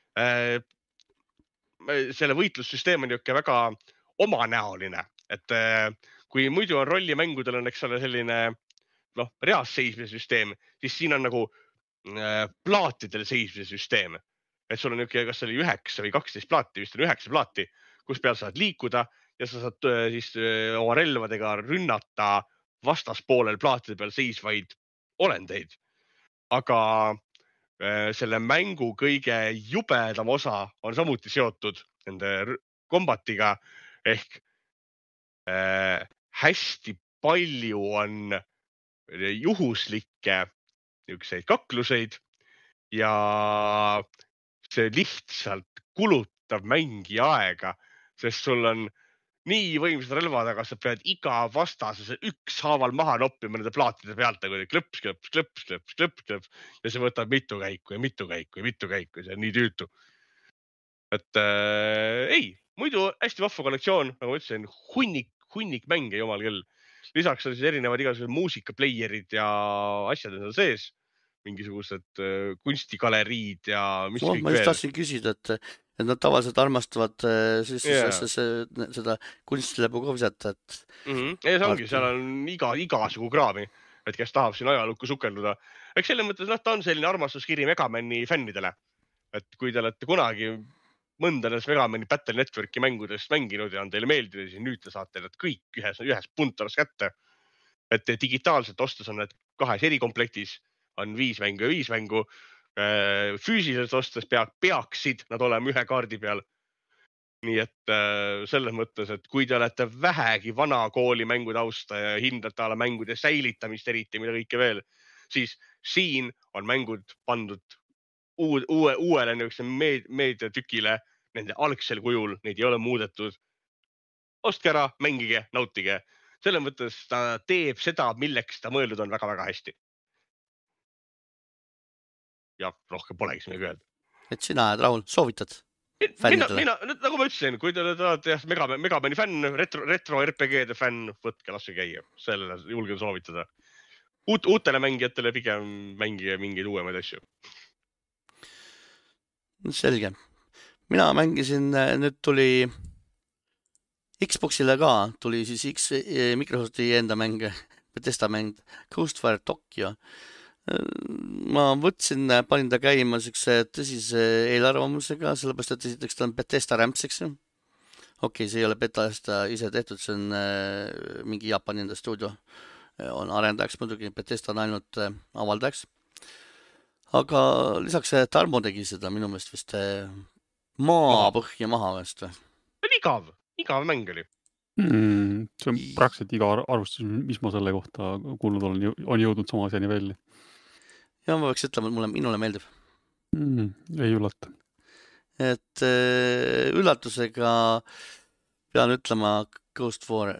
Selle võitlussüsteem on niuke väga omanäoline, et kui muidu on rollimängudel on, eks ole, selline noh, reas seismise süsteem, siis siin on nagu plaatidel seismise süsteem. Et sul on niuke, kas oli üheksa või kaksteist plaati, vist on üheksa plaati, kus peal saad liikuda ja sa saad siis oma relvadega rünnata vastaspoolel plaatide peal seisvaid olendeid. Aga selle mängu kõige jubedam osa on samuti seotud nende kombatiga ehk äh, hästi palju on juhuslikke niisuguseid kakluseid ja see lihtsalt kulutab mängi aega, sest sul on nii võimsad relvad, aga sa pead iga vastase ükshaaval maha noppima nende plaatide pealt, nagu klõps, klõps, klõps, klõps, klõps, klõps ja see võtab mitu käiku ja mitu käiku ja mitu käiku ja see on nii tüütu. Et äh, ei, muidu hästi vahva kollektsioon, nagu ma ütlesin, hunnik, hunnik mänge, jumal küll. Lisaks on siis erinevad igasugused muusikaplayerid ja asjad on sees, mingisugused äh, kunstigaleriid ja mis no, kõik ma just veel. tahtsin küsida, et, et nad tavaliselt armastavad siis, yeah. siis, siis, seda kunstilebu ka visata. Et... Mm -hmm. Ja see ongi, seal on iga, igasugu kraami, et kes tahab siin ajalukku sukelduda. Eks selle mõttes, noh, ta on selline armastuskiri Megamani fännidele. Et kui te olete kunagi mõnda nendest Megamani Battle Networki mängudest mänginud ja on teile meeldinud, siis nüüd te saate need kõik ühes, ühes puntaras kätte. Et digitaalselt ostes on need kahes erikomplektis, on viis mängu ja viis mängu. Füüsiliselt ostes pea, peaksid nad olema ühe kaardi peal. Nii et selles mõttes, et kui te olete vähegi vana kooli mängude austa ja hindate ala mängude säilitamist eriti, mida kõike veel, siis siin on mängud pandud uue, uue, uuele meediatükile, nende algsel kujul, neid ei ole muudetud. Ostke ära, mängige, nautige. Selles mõttes ta teeb seda, milleks ta mõeldud on väga-väga hästi. Ja rohkem polegi midagi öelda. Et sina oled rahul, soovitad mina, mina, nagu ma ütlesin, kui te olete Megamani, Megamani fänn, retro, retro R P G-de fänn, võtke, laske käia. Selle julgen soovitada. Uut, uutele mängijatele pigem mängige mingeid uuemaid asju. Selge. Mina mängisin, nüüd tuli Xboxile ka, tuli siis X, Microsofti enda mäng, Bethesda mäng, Ghostwire Tokyo. Ma võtsin, panin ta käima siukse tõsise eelarvamusega, sellepärast, et esiteks ta on Bethesda Ramps, okei, okay, see ei ole Bethesda ise tehtud, see on äh, mingi Jaapani enda stuudio, on arendajaks muidugi, Bethesda on ainult äh, avaldajaks. Aga lisaks Tarmo tegi seda minu meelest vist äh, maa põhja maha vist. See on igav, igav mäng oli. Mm, see on praktiliselt iga arvustus, mis ma selle kohta kuulnud olen, on jõudnud sama asjani välja. Ja ma võiks ütlema, et mulle, minule meeldib. Mm, ei üllata. Et äh, üllatusega pean ütlema Ghost War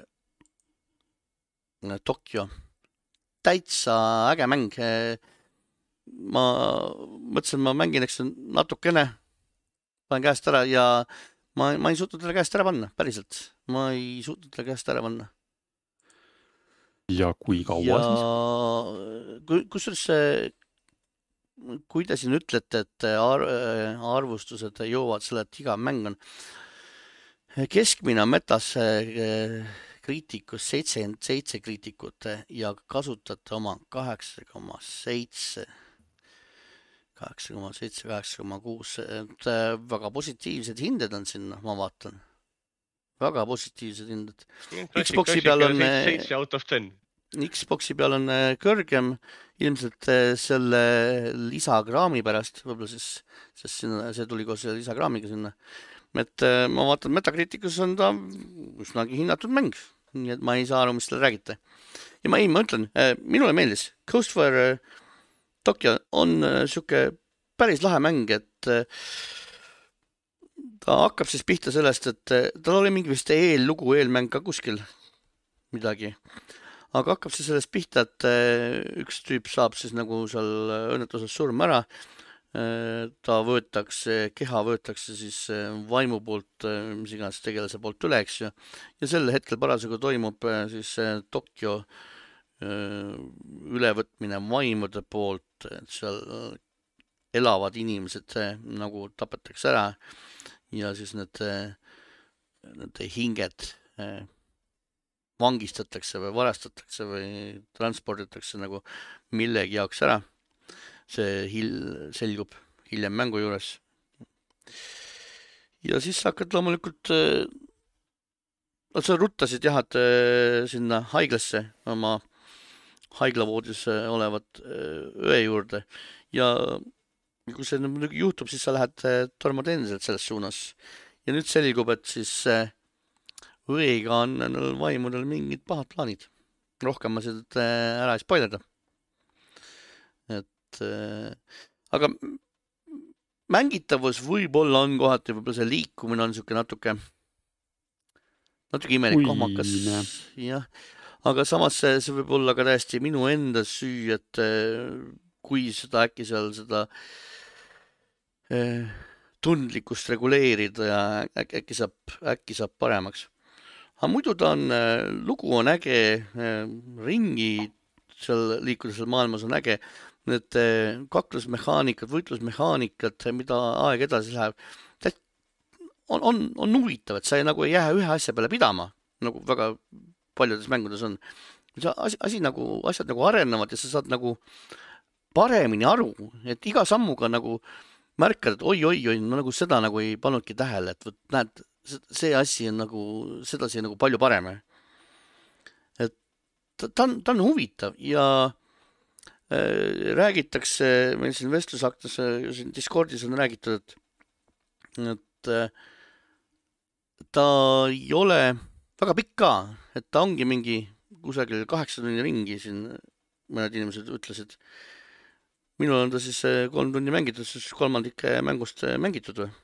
Tokyo. Täitsa äge mäng. Ma mõtlesin, ma mängin eks natukene, panen käest ära ja ma, ma ei suutnud talle käest ära panna, päriselt. Ma ei suutnud talle käest ära panna. Ja kui kaua ja, siis? Kusjuures see kui te siin ütlete, et ar arvustused jõuavad selle, et iga mäng on keskmine metas kriitikus seitsekümmend seitse kriitikut ja kasutate oma kaheksa koma seitse, kaheksa koma seitse, kaheksa koma kuus, et väga positiivsed hinded on sinna, ma vaatan. Väga positiivsed hinded. Xboxi peal on seitse out of ten. Xboxi peal on kõrgem ilmselt selle lisakraami pärast, võib-olla siis, sest sinna, see tuli koos lisakraamiga sinna. Et ma vaatan, Metacriticus on ta üsnagi hinnatud mäng, nii et ma ei saa aru, mis teile räägite. Ja ma ei, ma ütlen, minule meeldis. Ghostwire Tokyo on siuke päris lahe mäng, et ta hakkab siis pihta sellest, et tal oli mingi vist eellugu, eelmäng ka kuskil. midagi. Aga hakkab siis sellest pihta, et üks tüüp saab siis nagu seal õnnetuses surma ära. Ta võetakse, keha võetakse siis vaimu poolt, mis iganes tegelase poolt üle, eks ju. Ja sel hetkel parasjagu toimub siis Tokyo ülevõtmine vaimude poolt, et seal elavad inimesed nagu tapetakse ära ja siis need, need hinged vangistatakse või varastatakse või transporditakse nagu millegi jaoks ära. See hil, selgub hiljem mängu juures. Ja siis hakkad loomulikult, no sa ruttasid jah, et sinna haiglasse, oma haiglavoodis olevat öö juurde ja kui see muidugi juhtub, siis sa lähed tormad endiselt selles suunas. Ja nüüd selgub, et siis õega on vaimudel mingid pahad plaanid. Rohkem ma seda ära ei spoileda. Et, aga mängitavus võib-olla on kohati, võib-olla see liikumine on niisugune natuke, natuke imelik kohmakas. Jah. Aga samas see, see võib olla ka täiesti minu enda süü, et kui seda äkki seal seda tundlikkust reguleerida ja äkki saab, äkki saab paremaks. Aga muidu ta on, lugu on äge, ringi seal liikudes seal maailmas on äge, need kaklusmehaanikad, võitlusmehaanikad, mida aeg edasi läheb, on, on, on huvitav, et sa ei, nagu ei jää ühe asja peale pidama, nagu väga paljudes mängudes on. Asi, asi nagu, asjad nagu arenevad ja sa saad nagu paremini aru, et iga sammuga nagu märkad, et oi, oi, oi, no nagu seda nagu ei pannudki tähele, et võt, näed, see asi on nagu, seda see nagu palju parem. Et ta on, ta on huvitav ja äh, räägitakse, meil siin vestlusaktes, siin Discordis on räägitud, et, et äh, ta ei ole väga pikk ka, et ta ongi mingi kusagil kaheksa tunni ringi siin mõned inimesed ütlesid. Minul on ta siis kolm tunni mängitud, siis kolmandik mängust mängitud või.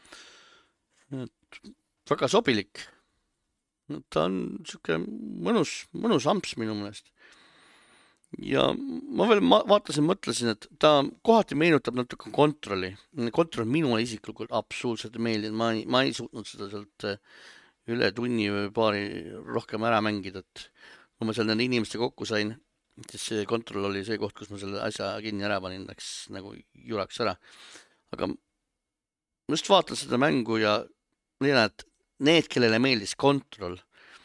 Et väga sobilik. Ta on siuke mõnus, mõnus amps minu meelest. Ja ma veel ma vaatasin, mõtlesin, et ta kohati meenutab natuke kontrolli. Kontroll minule isiklikult absoluutselt meeldinud. Ma, ma ei suutnud seda sealt üle tunni või paari rohkem ära mängida, et kui ma seal nende inimeste kokku sain, siis see kontroll oli see koht, kus ma selle asja kinni ära panin, läks nagu juraks ära. Aga ma just vaatan seda mängu ja leian, et need, kellele meeldis kontroll,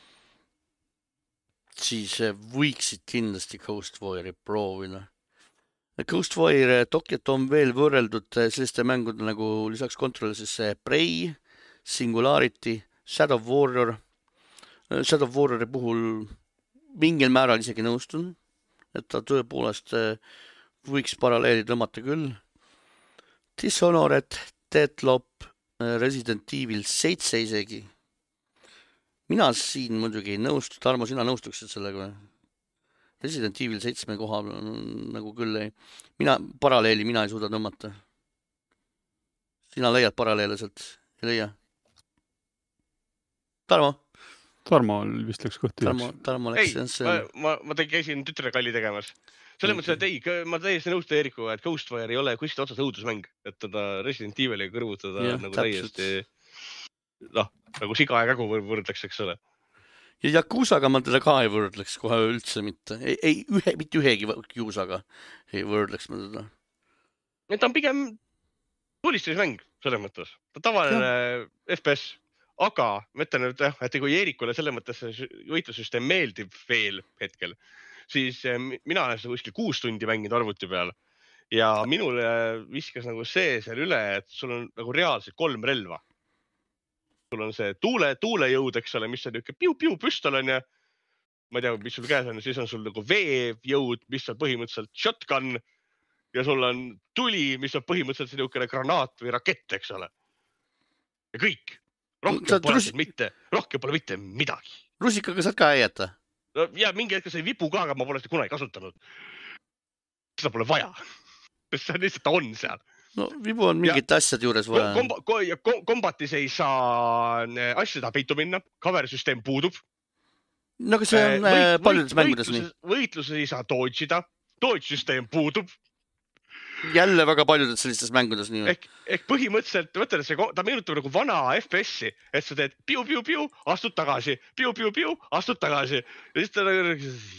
siis võiksid kindlasti Ghost Warriori proovida. Ghost Warrior Tokyot on veel võrreldud selliste mängude nagu lisaks kontrolli siis Prey, Singularity, Shadow Warrior. Shadow Warriori puhul mingil määral isegi nõustun, et ta tõepoolest võiks paralleeli tõmmata küll. Dishonored, Deathloop, Resident Evil seitse isegi. Mina siin muidugi ei nõustu. Tarmo, sina nõustuksid sellega? Resident Evil seitsme koha nagu küll ei. Mina, paralleeli mina ei suuda tõmmata. Sina leiad paralleele sealt? Ei leia? Tarmo? Tarmo vist läks kõhti. Tarmo, Tarmo läks. Ei, ma, ma, ma te käisin tütre kalli tegemas. Selle mõttes, et ei, ma täiesti nõustu Eeriku, et Ghost Warrior ei ole kuskilt otsas õudusmäng, et teda Resident Evili kõrvutada ja, nagu täpselt. Täiesti, noh, nagu siga ja kägu võrdleks, eks ole. Ja Yakuzaga ma teda ka ei võrdleks kohe üldse mitte. Ei, ei ühe, mitte ühegi Yakuzaga ei võrdleks ma teda. Ta on pigem tulistamismäng selles mõttes. Ta tavaline ja. F P S. Aga ma ütlen, et, et kui Eerikule selles mõttes võitlussüsteem meeldib veel hetkel, siis mina olen seda kuskil kuus tundi mänginud arvuti peal ja minule viskas nagu see seal üle, et sul on nagu reaalselt kolm relva. Sul on see tuule, tuulejõud, eks ole, mis on niisugune piu-piu püstol on ja ma ei tea, mis sul käes on, siis on sul nagu veejõud, mis on põhimõtteliselt shotgun ja sul on tuli, mis on põhimõtteliselt niisugune granaat või rakett, eks ole. Ja kõik. Rohkem pole rusi... mitte, rohkem pole mitte midagi. Rusikaga saad ka äieta? No, ja mingi hetkel sai vipu ka, aga ma pole seda kunagi kasutanud. Seda pole vaja. See on lihtsalt, ta on seal. No vibu on mingit ja, asjad juures vaja. Komba, ko, ja kombatis ei saa asjada peitu minna. Cover-süsteem puudub. no aga see on äh, võit, paljudes võit, mängudes võitluses, nii. Võitluses ei saa dodge'ida, dodge-süsteem puudub. Jälle väga paljudes sellistes mängudes nii. Ehk, ehk põhimõtteliselt, võtad, see, ta meenutab nagu vana F P S-i, et sa teed piu-piu-piu, astud tagasi, piu-piu-piu, astud tagasi. Ja siis ta nagu...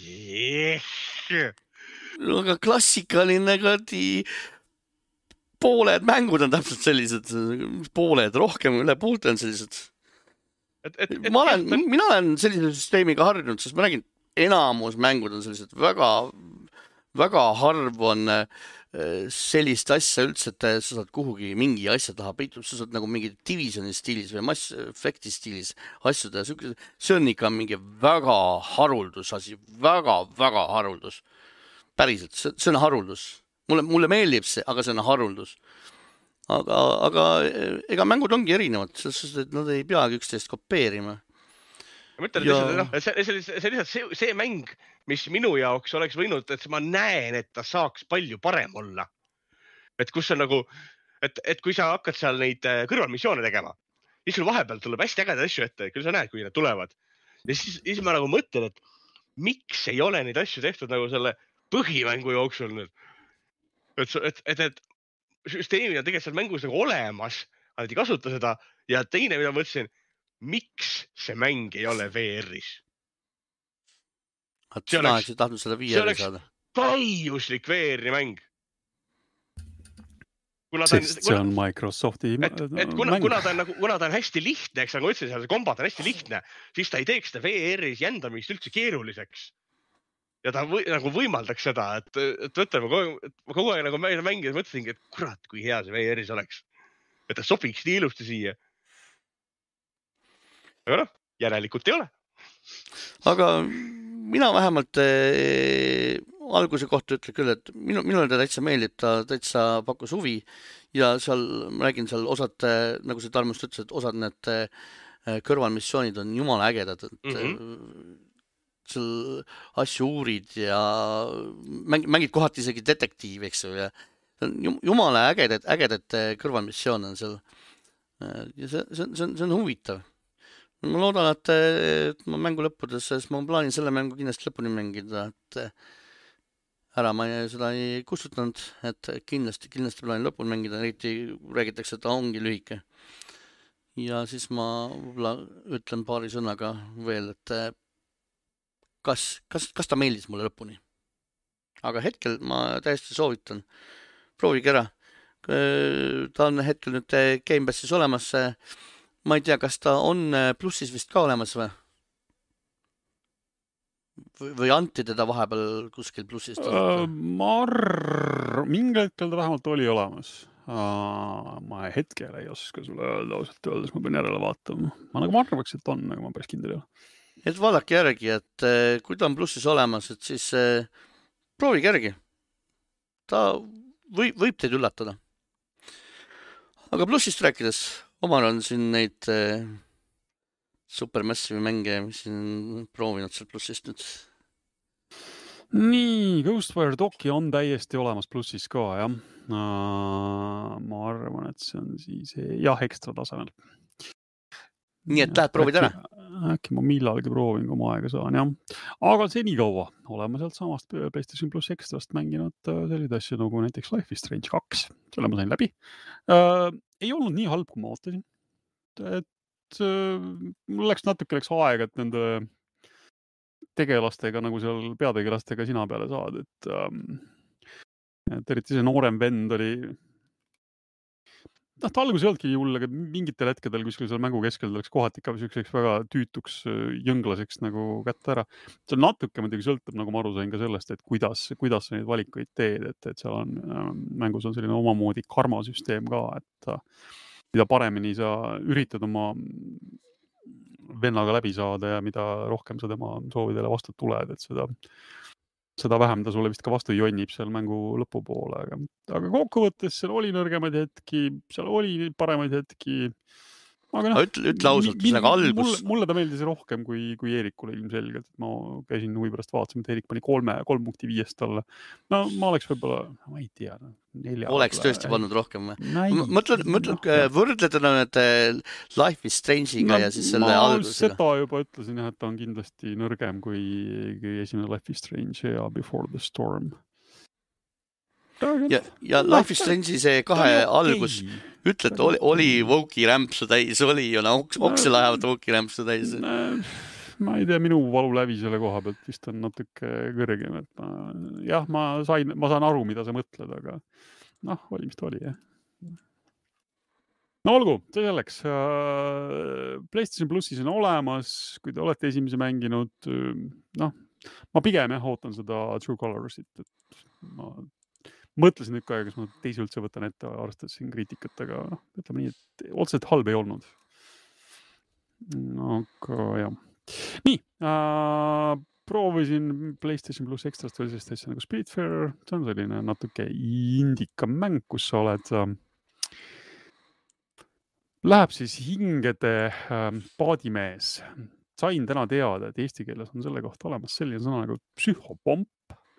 No, aga klassikaline kadi... Pooled mängud on täpselt sellised, pooled rohkem, üle poolte on sellised. Et, et, et, ma olen, et, mina olen sellise süsteemiga harjunud, sest ma räägin, enamus mängud on sellised väga, väga harv on sellist asja üldse, et sa saad kuhugi mingi asja taha peitud, sa saad nagu mingi divisioni stiilis või Mass Effecti stiilis asju teha. See on ikka mingi väga haruldus asi, väga, väga haruldus. Päriselt, see on haruldus. Mulle, mulle meeldib see, aga see on haruldus. Aga, aga ega mängud ongi erinevad, sest et nad ei peagi üksteist kopeerima. Ma mõtlen, ja... et no, see, see, see, see, see, see mäng, mis minu jaoks oleks võinud, et ma näen, et ta saaks palju parem olla. Et kus on nagu, et, et kui sa hakkad seal neid kõrvalmissioone tegema, siis sul vahepeal tuleb hästi ägeda asju ette, küll sa näed, kui need tulevad. Ja siis, siis ma nagu mõtlen, et miks ei ole neid asju tehtud nagu selle põhimängu jooksul nüüd. Et, et, et, et süsteemid on tegelikult seal mängus nagu olemas, aga nad ei kasuta seda. Ja teine, mida mõtlesin, miks see mäng ei ole V R-is? See oleks, tahtnud seda V R-i saada. Täiuslik V R-i mäng. Kuna ta on, Sest see on Microsofti et, et kuna, kuna, ta on, nagu, kuna ta on hästi lihtne, eks nagu ütlesin, see kombat on hästi lihtne, siis ta ei teeks seda V R-is jändamist üldse keeruliseks. Ja ta või, nagu võimaldaks seda, et, et võtame kogu, ma kogu aeg nagu mängida mõtlesingi, et kurat, kui hea see V R-is oleks. Et ta sobiks nii ilusti siia. Aga noh, järelikult ei ole. Aga mina vähemalt eh, alguse kohta ütlen küll, et minu, minule ta täitsa meeldib, ta täitsa pakkus huvi ja seal, ma räägin seal osad, nagu see Tarmust ütles, et osad need kõrvalmissioonid on jumala ägedad, et mm-hmm. seal asju uurid ja mängid kohati isegi detektiiv, eks ju, ja jumala ägedad, ägedad kõrvalmissioon on seal. Ja see, see, see, on, see on huvitav. Ma loodan, et, et ma mängu lõppudes, sest ma plaanin selle mängu kindlasti lõpuni mängida, et ära ma seda ei kustutanud, et kindlasti, kindlasti plaanin lõpuni mängida, eriti räägitakse, et ta ongi lühike. Ja siis ma võib-olla ütlen paari sõnaga veel, et Kas, kas, kas ta meeldis mulle lõpuni. Aga hetkel ma täiesti soovitan. Proovige ära. Ta on hetkel nüüd Game Passis olemas. Ma ei tea, kas ta on plussis vist ka olemas või? Või, või anti teda vahepeal kuskil plussist? Uh, ma arv... Mingi hetkel ta vähemalt oli olemas. Uh, ma hetkel ei oska sulle öelda, ausalt öeldes, ma pean järele vaatama. Ma nagu ma arvaks, et on, aga ma päris kindel ei ole. Et vaadake järgi, et kui ta on plussis olemas, et siis eh, proovige järgi. Ta või, võib teid üllatada. Aga plussist rääkides, omal on siin neid eh, supermassive mänge, mis on proovinud seal plussist nüüd. Nii, Ghostwire Doki on täiesti olemas plussis ka, jah. Uh, ma arvan, et see on siis jah, ekstra tasemel. Nii et lähed proovid ära? Äkki ma millalgi proovin, kui ma aega saan, jah. Aga see nii kaua oleme sealt samast PlayStation Plus Extrast mänginud sellised asju nagu näiteks Life is Strange kaks. Selle ma sain läbi. Äh, ei olnud nii halb, kui ma ootasin. Et äh, mul läks natuke läks aega, et nende tegelastega, nagu seal peategelastega sina peale saad. Et, äh, et eriti see noorem vend oli... No, ta algus ei olnudki hull, aga mingitel hetkedel kuskil seal mängu keskel läks kohati ikka selliseks väga tüütuks jõnglaseks nagu kätte ära. See on natuke muidugi sõltub, nagu ma aru sain ka sellest, et kuidas, kuidas sa neid valikuid teed, et, et seal on, mängus on selline omamoodi karmasüsteem ka, et mida paremini sa üritad oma vennaga läbi saada ja mida rohkem sa tema soovidele vastu tuled, et seda seda vähem ta sulle vist ka vastu jonnib seal mängu lõpupoole, aga, aga kokkuvõttes seal oli nõrgemaid hetki, seal oli paremaid hetki, aga Aga noh, ütle, ütle ausalt, mi- nagu mi- algus, mulle, mulle ta meeldis rohkem kui, kui Eerikule ilmselgelt. et Ma käisin huvi pärast vaatasin, et Eerik pani kolme, kolm punkti viiest talle. No ma oleks võib-olla, ma ei tea, nelja. oleks tõesti pannud rohkem. Näi, Mõtlen, mõtlen noh, jah. võrdleda nüüd äh, Life is Strange'iga No, ja siis selle ma algusega. seda juba ütlesin jah, et ta on kindlasti nõrgem kui, kui esimene Life is Strange ja Before the Storm. Ja, ja Life is Strange'i see kahe algus, ütled, oli, oli Voki rämpsu täis, oli ju, no okse lähevad Voki rämpsu täis. Ma ei tea, minu valulävi selle koha pealt vist on natuke kõrgem, et ma, jah, ma sain, ma saan aru, mida sa mõtled, aga noh, oli mis ta oli, jah. No olgu, see selleks. PlayStation Plussis on olemas, kui te olete esimese mänginud, noh, ma pigem jah, ootan seda True Colorsit, et ma mõtlesin nüüd ka, kas ma teisi üldse võtan ette, arvestades siin kriitikat, aga noh, ütleme nii, et otseselt halb ei olnud. Aga jah. Nii, äh, proovisin PlayStation Plus Extrast veel sellist asja nagu Spiritfarer, see on selline natuke indika mäng, kus sa oled äh, läheb siis hingede äh, paadimees. Sain täna teada, et eesti keeles on selle kohta olemas selline sõna nagu psühhopomp.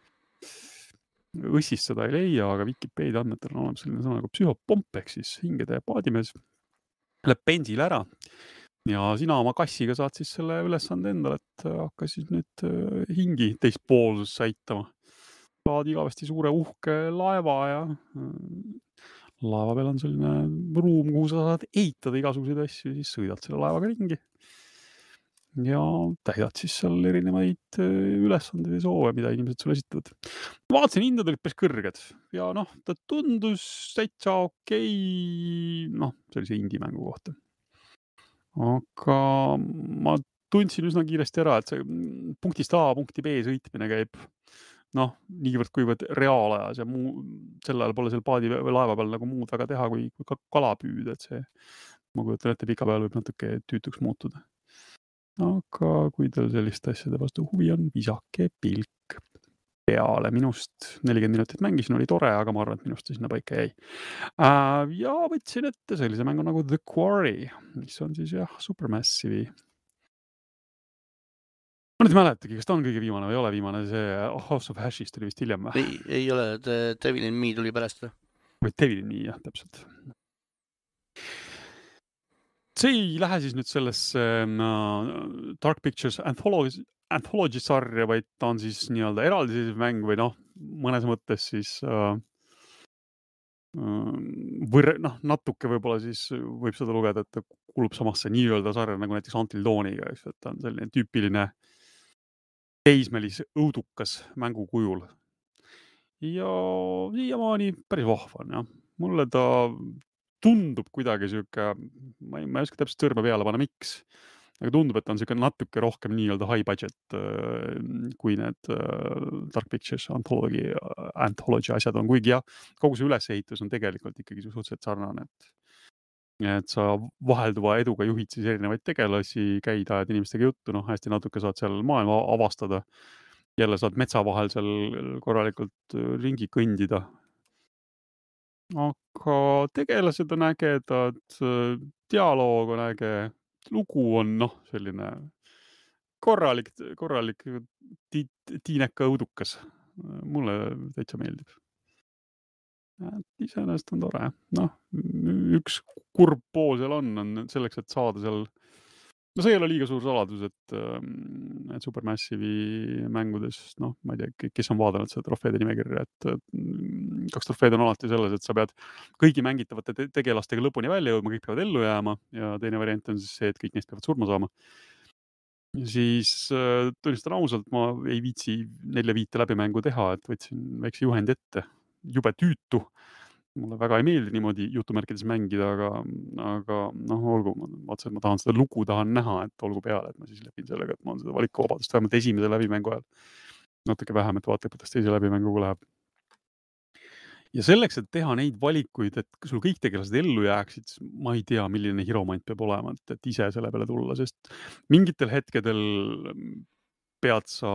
Õssist seda ei leia, aga Wikipedia andmetel on olemas selline sõna nagu psühhopomp ehk siis hingede paadimees. Läheb pensil ära ja sina oma kassiga saad siis selle ülesande endale, et hakka siis nüüd hingi teist poolsusse aitama. Saad igavesti suure uhke laeva ja laeva peal on selline ruum, kuhu sa saad ehitada igasuguseid asju, siis sõidad selle laevaga ringi. Ja täidad siis seal erinevaid ülesandeid ja soove, mida inimesed sulle esitavad. Vaatasin, hindad olid päris kõrged ja noh, ta tundus täitsa okei, noh, see oli see indie-mängu kohta. Aga ma tundsin üsna kiiresti ära, et see punktist A punkti B sõitmine käib noh, niivõrd kuivõrd reaalajas ja muu, sel ajal pole seal paadi või laeva peal nagu muud väga teha, kui, kui kala püüda, et see, ma kujutan ette, pika peal võib natuke tüütuks muutuda. Aga kui teil selliste asjade vastu huvi on, visake pilk peale. Minust nelikümmend minutit mängisin, oli tore, aga ma arvan, et minust sinna paika jäi. Ja võtsin ette sellise mängu nagu The Quarry, mis on siis jah, Supermassive'i. Ma nüüd mäletagi, kas ta on kõige viimane või ei ole viimane, see House of Ashes tuli vist hiljem. Ei, ei ole, Devil in Me tuli pärast või? Või Devil in Me, jah, täpselt. See ei lähe siis nüüd sellesse uh, Dark Pictures Anthology, Anthology sarja, vaid ta on siis nii-öelda eraldiseisev mäng või noh, mõnes mõttes siis uh, uh, või noh, natuke võib-olla siis võib seda lugeda, et ta kuulub samasse nii-öelda sarja nagu näiteks Until Dawniga, eks, et ta on selline tüüpiline teismelis õudukas mängu kujul. Ja siiamaani päris vahva on, jah. Mulle ta tundub kuidagi siuke, ma ei, ma ei oska täpselt sõrme peale panna, miks, aga tundub, et on siuke natuke rohkem nii-öelda high budget äh, kui need äh, Dark Pictures Anthology, Anthology asjad on, kuigi jah, kogu see ülesehitus on tegelikult ikkagi suhteliselt sarnane, et, et sa vahelduva eduga juhid siis erinevaid tegelasi, käid ajad inimestega juttu, noh, hästi natuke saad seal maailma avastada, jälle saad metsa vahel seal korralikult ringi kõndida. Aga tegelased on ägedad, dialoog on äge, lugu on noh, selline korralik, korralik ti, tiineka õudukas. Mulle täitsa meeldib. Iseenesest on tore. Noh, üks kurb pool seal on, on selleks, et saada seal. No see ei ole liiga suur saladus, et, et Supermassive'i mängudes, noh, ma ei tea, kes on vaadanud seda trofeede nimekirja, et kaks trofeed on alati selles, et sa pead kõigi mängitavate tegelastega lõpuni välja jõudma, kõik peavad ellu jääma ja teine variant on siis see, et kõik neist peavad surma saama. Siis tunnistan ausalt, ma ei viitsi nelja viite läbimängu teha, et võtsin väikse juhendi ette, jube tüütu. Mulle väga ei meeldi niimoodi jutumärkides mängida, aga, aga noh, olgu, ma vaatasin, et ma tahan seda lugu tahan näha, et olgu peale, et ma siis lepin sellega, et ma olen seda valikuvabadust vähemalt esimese läbimängu ajal natuke vähem, et vaatab, kuidas teise läbimänguga läheb. Ja selleks, et teha neid valikuid, et sul kõik tegelased ellu jääksid, ma ei tea, milline hiromant peab olema, et, et ise selle peale tulla, sest mingitel hetkedel pead sa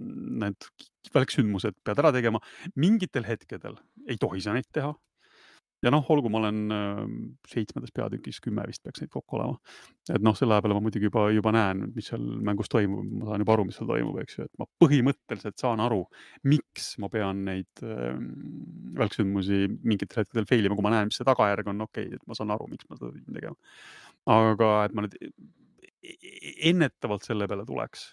need väliksündmused pead ära tegema, mingitel hetkedel ei tohi sa neid teha. ja noh, olgu, ma olen seitsmendas peatükis, kümme vist peaks neid kokku olema. Et noh, selle peale ma muidugi juba, juba näen, mis seal mängus toimub, ma saan juba aru, mis seal toimub, eks ju, et ma põhimõtteliselt saan aru, miks ma pean neid äh, välksündmusi mingitel hetkedel failima, kui ma näen, mis see tagajärg on, okei, okay, et ma saan aru, miks ma seda pidin tegema. Aga et ma nüüd ennetavalt selle peale tuleks.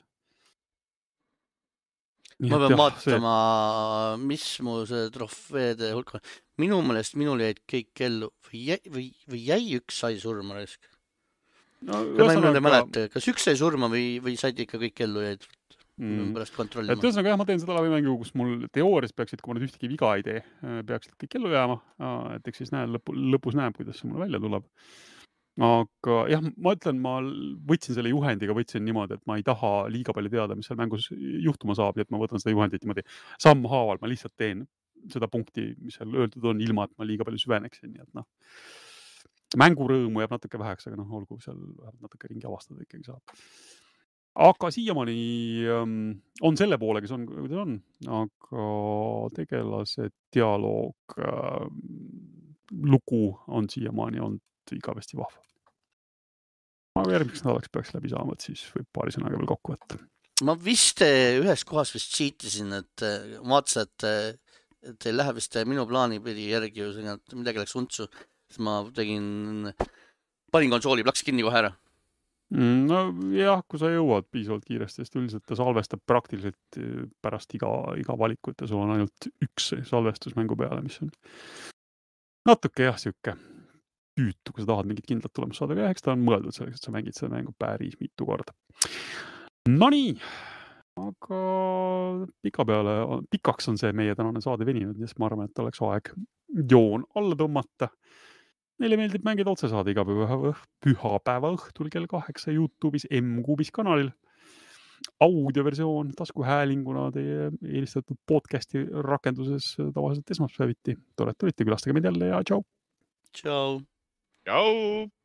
Nii ma et pean jah, vaatama, see... mis mu see trofeede hulk on. Minu meelest minul jäid kõik ellu või jäi, või, või jäi üks sai surma risk. No, ma ei mõelda mäleta, kas üks sai surma või, või said ikka kõik ellu jäid mm. pärast kontrollima. Et ühesõnaga jah, ma teen seda läbi mängu, kus mul teoorias peaksid, kui ma nüüd ühtegi viga ei tee, peaksid kõik ellu jääma. Et eks siis näen, lõpu, lõpus näeb, kuidas see mulle välja tuleb. Aga jah, ma ütlen, ma võtsin selle juhendiga, võtsin niimoodi, et ma ei taha liiga palju teada, mis seal mängus juhtuma saab, et ma võtan seda juhendit niimoodi samm haaval, ma lihtsalt teen seda punkti, mis seal öeldud on, ilma, et ma liiga palju süveneksin, nii et noh, mängurõõmu jääb natuke väheks, aga noh, olgu seal natuke ringi avastada ikkagi saab. Aga siiamaani um, on selle poole, kes on, kuidas on, aga tegelase dialoog uh, lugu on siiamaani olnud igavesti vahva. Aga järgmiseks nädalaks peaks läbi saama, et siis võib paari sõnaga veel kokku võtta. Ma vist ühes kohas vist cheatisin, et vaatasin, et teil läheb vist minu plaani pidi järgi, et midagi läks untsu, siis ma tegin, panin konsooli plaks kinni kohe ära. No jah, kui sa jõuad piisavalt kiiresti, sest üldiselt ta salvestab praktiliselt pärast iga, iga valikut ja sul on ainult üks salvestus mängu peale, mis on natuke jah, siuke tüütu, kui sa tahad mingit kindlat tulemust saada, aga eks ta on mõeldud selleks, et sa mängid seda mängu päris mitu korda. No nii, aga pika peale, pikaks on see meie tänane saade veninud, siis ma arvan, et oleks aeg joon alla tõmmata. Meile meeldib mängida otsesaade iga päeva, pühapäeva õhtul kell kaheksa YouTube'is M-Kuubis kanalil. Audioversioon taskuhäälinguna teie eelistatud podcasti rakenduses tavaliselt esmaspäeviti. Tore, et tulite, külastage meid jälle ja tšau! Tšau! Tšau!